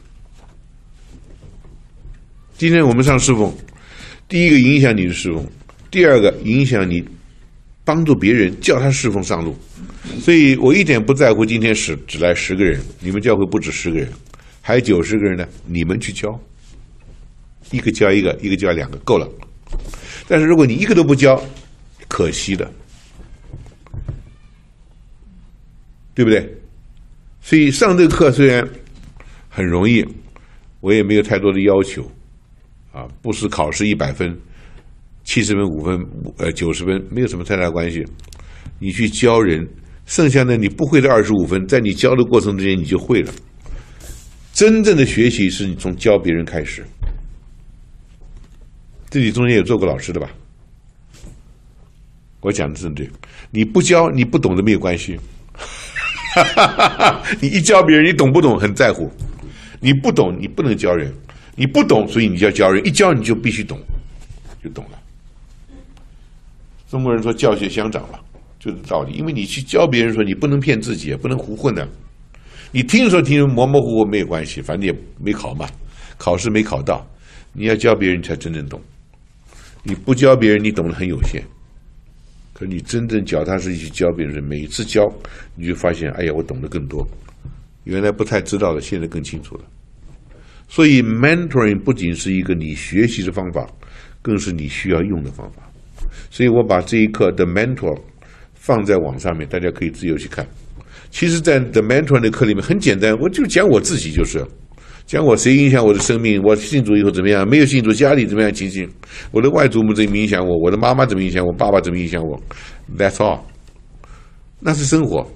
今天我们上侍奉，第一个影响你的侍奉，第二个影响你帮助别人叫他侍奉上路。所以我一点不在乎今天只只来十个人，你们教会不止十个人，还有九十个人呢，你们去教，一个教一个，一个教两个够了。但是如果你一个都不教，可惜的，对不对？所以上这个课虽然很容易，我也没有太多的要求啊，不是考试一百分，七十分、五分、呃九十分，没有什么太大关系。你去教人，剩下的你不会的二十五分，在你教的过程之间你就会了。真正的学习是你从教别人开始。这里中间有做过老师的吧？我讲的是对，你不教你不懂的没有关系。你一教别人，你懂不懂很在乎。你不懂，你不能教人。你不懂，所以你就要教人。一教你就必须懂，就懂了。中国人说教学相长嘛，就是道理。因为你去教别人说，你不能骗自己，不能胡混的。你听说听模模糊糊没有关系，反正也没考嘛，考试没考到。你要教别人才真正懂。你不教别人，你懂得很有限。可你真正脚踏实地去教别人，每一次教，你就发现，哎呀，我懂得更多，原来不太知道的，现在更清楚了。所以 mentoring 不仅是一个你学习的方法，更是你需要用的方法。所以我把这一课的 mentor 放在网上面，大家可以自由去看。其实在 The Mentor 的课里面很简单，我就讲我自己，就是讲我谁影响我的生命，我信主以后怎么样，没有信主家里怎么样情形，我的外祖母怎么影响我，我的妈妈怎么影响我，爸爸怎么影响我， That's all。 那是生活，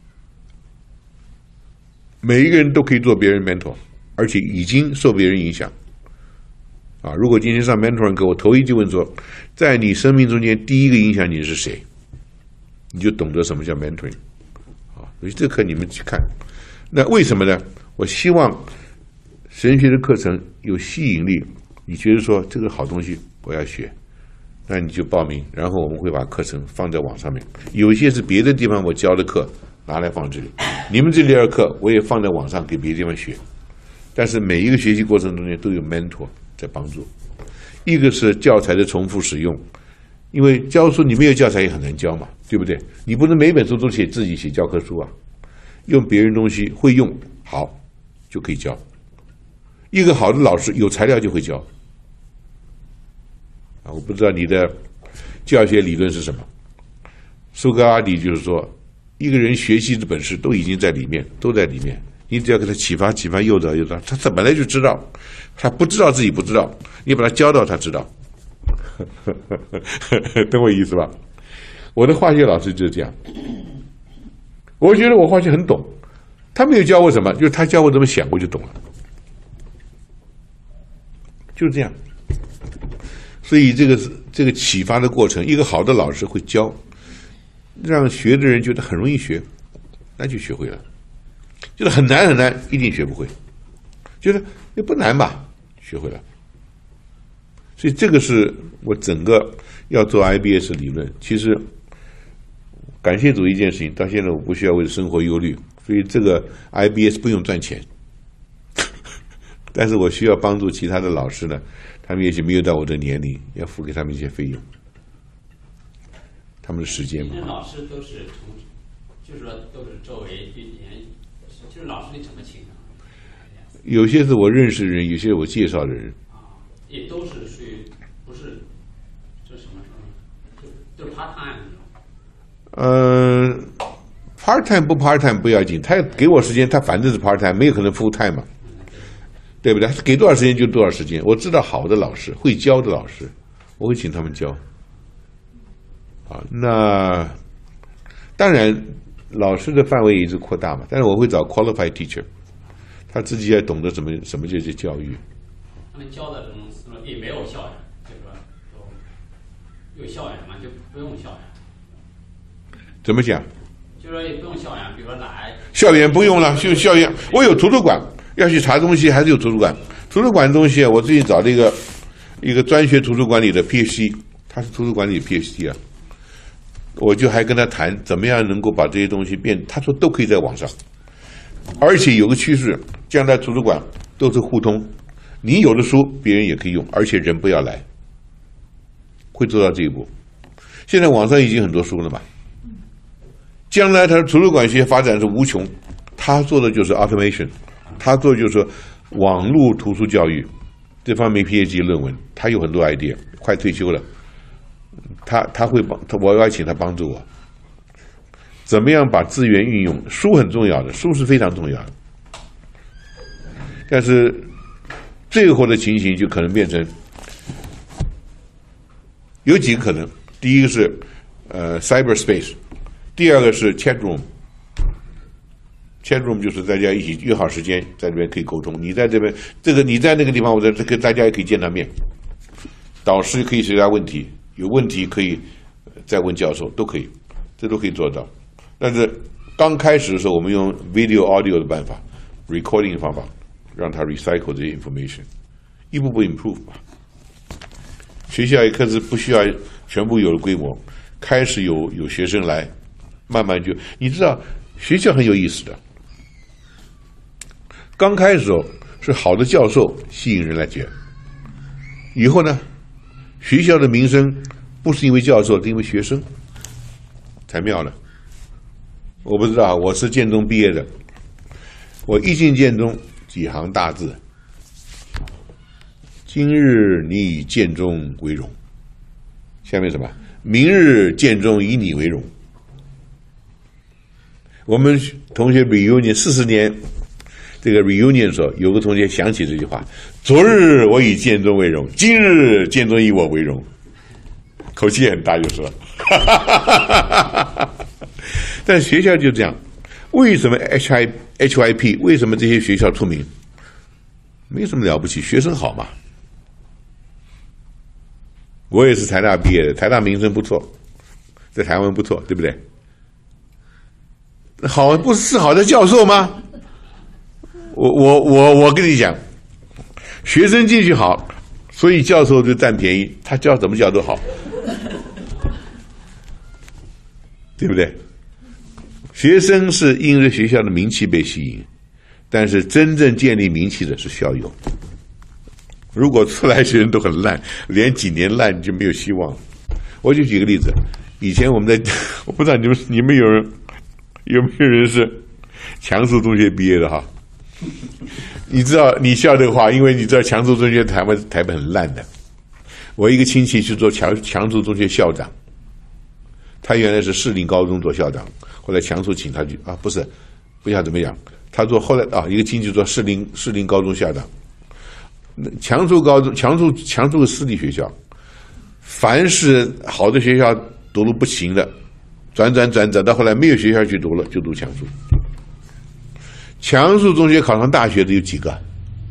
每一个人都可以做别人 mentor， 而且已经受别人影响啊！如果今天上 mentoring 课，我头一句问说，在你生命中间第一个影响你的是谁，你就懂得什么叫 mentoring 啊！所以这课你们去看，那为什么呢？我希望神学的课程有吸引力，你觉得说这个好东西我要学，那你就报名，然后我们会把课程放在网上面。有一些是别的地方我教的课拿来放这里，你们这里的课我也放在网上给别的地方学。但是每一个学习过程中间都有 mentor 在帮助。一个是教材的重复使用，因为教书你没有教材也很难教嘛，对不对？你不能每本书都写自己写教科书啊， 用别人东西会用好就可以教。一个好的老师有材料就会教。啊，我不知道你的教学理论是什么。苏格拉底就是说，一个人学习的本事都已经在里面，都在里面。你只要给他启发、启发、诱导、诱导，他他本来就知道，他不知道自己不知道，你把他教到，他知道。懂我意思吧？我的化学老师就是这样。我觉得我化学很懂，他没有教我什么，就是他教我怎么想，我就懂了。就是这样。所以这个这个启发的过程，一个好的老师会教，让学的人觉得很容易学，那就学会了。就是很难很难，一定学不会。觉得也不难吧，学会了。所以这个是我整个要做 I B S 理论。其实感谢主一件事情，到现在我不需要为了生活忧虑，所以这个 I B S 不用赚钱。但是我需要帮助其他的老师呢，他们也许没有到我的年龄，要付给他们一些费用，他们的时间嘛。 那老师都是从，就是说都是周围一年，就是老师你怎么请的？ 有些是我认识的人，有些是我介绍的人。 啊，也都是属于不是，这什么什么，就就是 part time 那种。 呃 ，part time 不 part time 不要紧，他给我时间，他反正是 part time， 没有可能 full time 嘛。对不对？给多少时间就多少时间。我知道好的老师，会教的老师，我会请他们教。啊，那当然，老师的范围也是扩大嘛。但是我会找 qualified teacher， 他自己也懂得什么什么就是教育。 他们教的这种什么也没有校园，就是说有有校园嘛，就不用校园。 怎么讲？ 就说也不用校园，比如说来。 校园不用了，就校园。我有图书馆。要去查东西还是有图书馆，图书馆的东西我最近找了一个一个专学图书管理的 P H D， 他是图书管理 P H D 啊，我就还跟他谈怎么样能够把这些东西变，他说都可以在网上，而且有个趋势，将来图书馆都是互通，你有的书别人也可以用，而且人不要来，会做到这一步。现在网上已经很多书了嘛，将来他的图书馆学发展是无穷，他做的就是 automation。他做的就是说网络图书教育这方面 P H D 论文，他有很多 idea， 快退休了，他他会帮他，我要请他帮助我，怎么样把资源运用？书很重要的，书是非常重要的，但是最后的情形就可能变成有几个可能，第一个是呃 cyberspace， 第二个是 chat room。chat room 就是大家一起约好时间，在这边可以沟通。你在这边，这个你在那个地方，我在这个大家也可以见到面。导师可以回答问题，有问题可以再问教授，都可以，这都可以做到。但是刚开始的时候，我们用 video audio 的办法 ，recording 的方法，让它 recycle 这些 information， 一步步 improve 吧。学校一开始不需要全部有了规模，开始有有学生来，慢慢就你知道，学校很有意思的。刚开始时候是好的教授吸引人来学，以后呢，学校的名声不是因为教授，是因为学生，才妙了。我不知道，我是建中毕业的，我一进建中几行大字：今日你以建中为荣。下面什么？明日建中以你为荣。我们同学 reunion 四十年。这个 reunion 的时候，有个同学想起这句话：昨日我以建中为荣，今日建中以我为荣。口气很大，就说。但学校就这样，为什么 H I H Y P 为什么这些学校出名？没什么了不起，学生好嘛。我也是台大毕业的，台大名声不错，在台湾不错，对不对？好，不是好的教授吗？我我我我跟你讲，学生进去好，所以教授就占便宜，他教怎么教都好，对不对？学生是因为学校的名气被吸引，但是真正建立名气的是校友。如果出来学生都很烂，连几年烂就没有希望。我就举个例子，以前我们在，我不知道你们你们有人有没有人是强恕中学毕业的哈。你知道你笑这个话，因为你知道强恕中学台湾台北很烂的。我一个亲戚去做强强恕中学校长，他原来是士林高中做校长，后来强恕请他去啊，不是，不晓得怎么样。他做后来啊，一个亲戚做士林士林高中校长，强恕高中强恕强恕私立学校，凡是好的学校读了不行的，转转转转到后来没有学校去读了，就读强恕。强恕中学考上大学的有几个？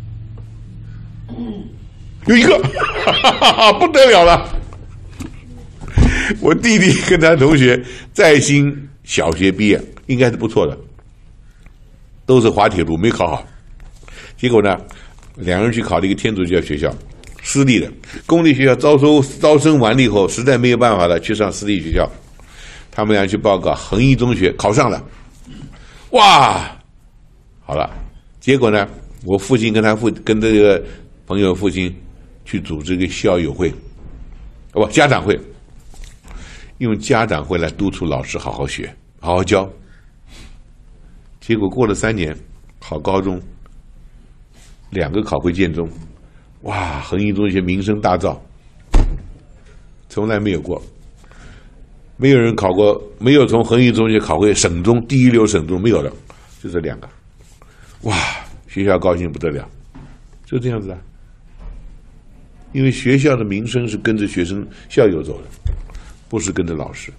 有一个，不得了了！我弟弟跟他同学在新小学毕业，应该是不错的，都是滑铁卢，没考好。结果呢，两人去考了一个天主教学校，私立的，公立学校招收招生完了以后，实在没有办法了，去上私立学校。他们俩去报告恒毅中学，考上了，哇！好了，结果呢？我父亲跟他父跟这个朋友父亲去组织一个校友会，哦不，家长会，用家长会来督促老师好好学，好好教。结果过了三年，考高中，两个考回建中，哇，恒毅中学名声大噪，从来没有过，没有人考过，没有从恒毅中学考回省中第一流省中，没有的，就这两个。哇，学校高兴不得了，就这样子啊。因为学校的名声是跟着学生校友走的，不是跟着老师。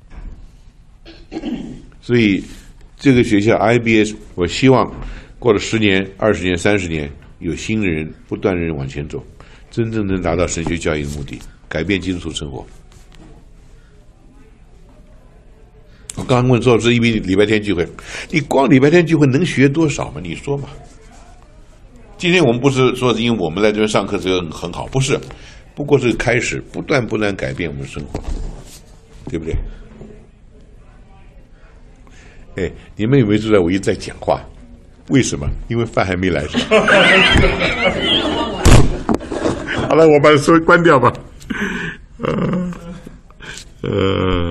所以这个学校 I B S， 我希望过了十年、二十年、三十年，有新的人不断的人往前走，真正能达到神学教育的目的，改变基督徒生活。我刚刚问说是因为礼拜天聚会，你光礼拜天聚会能学多少嘛？你说嘛？今天我们不是说因为我们在这边上课这个很好，不是，不过是开始，不断不断改变我们的生活，对不对？哎，你们有没有注意到我一直在讲话？为什么？因为饭还没来。好了，我把收关掉吧。呃呃。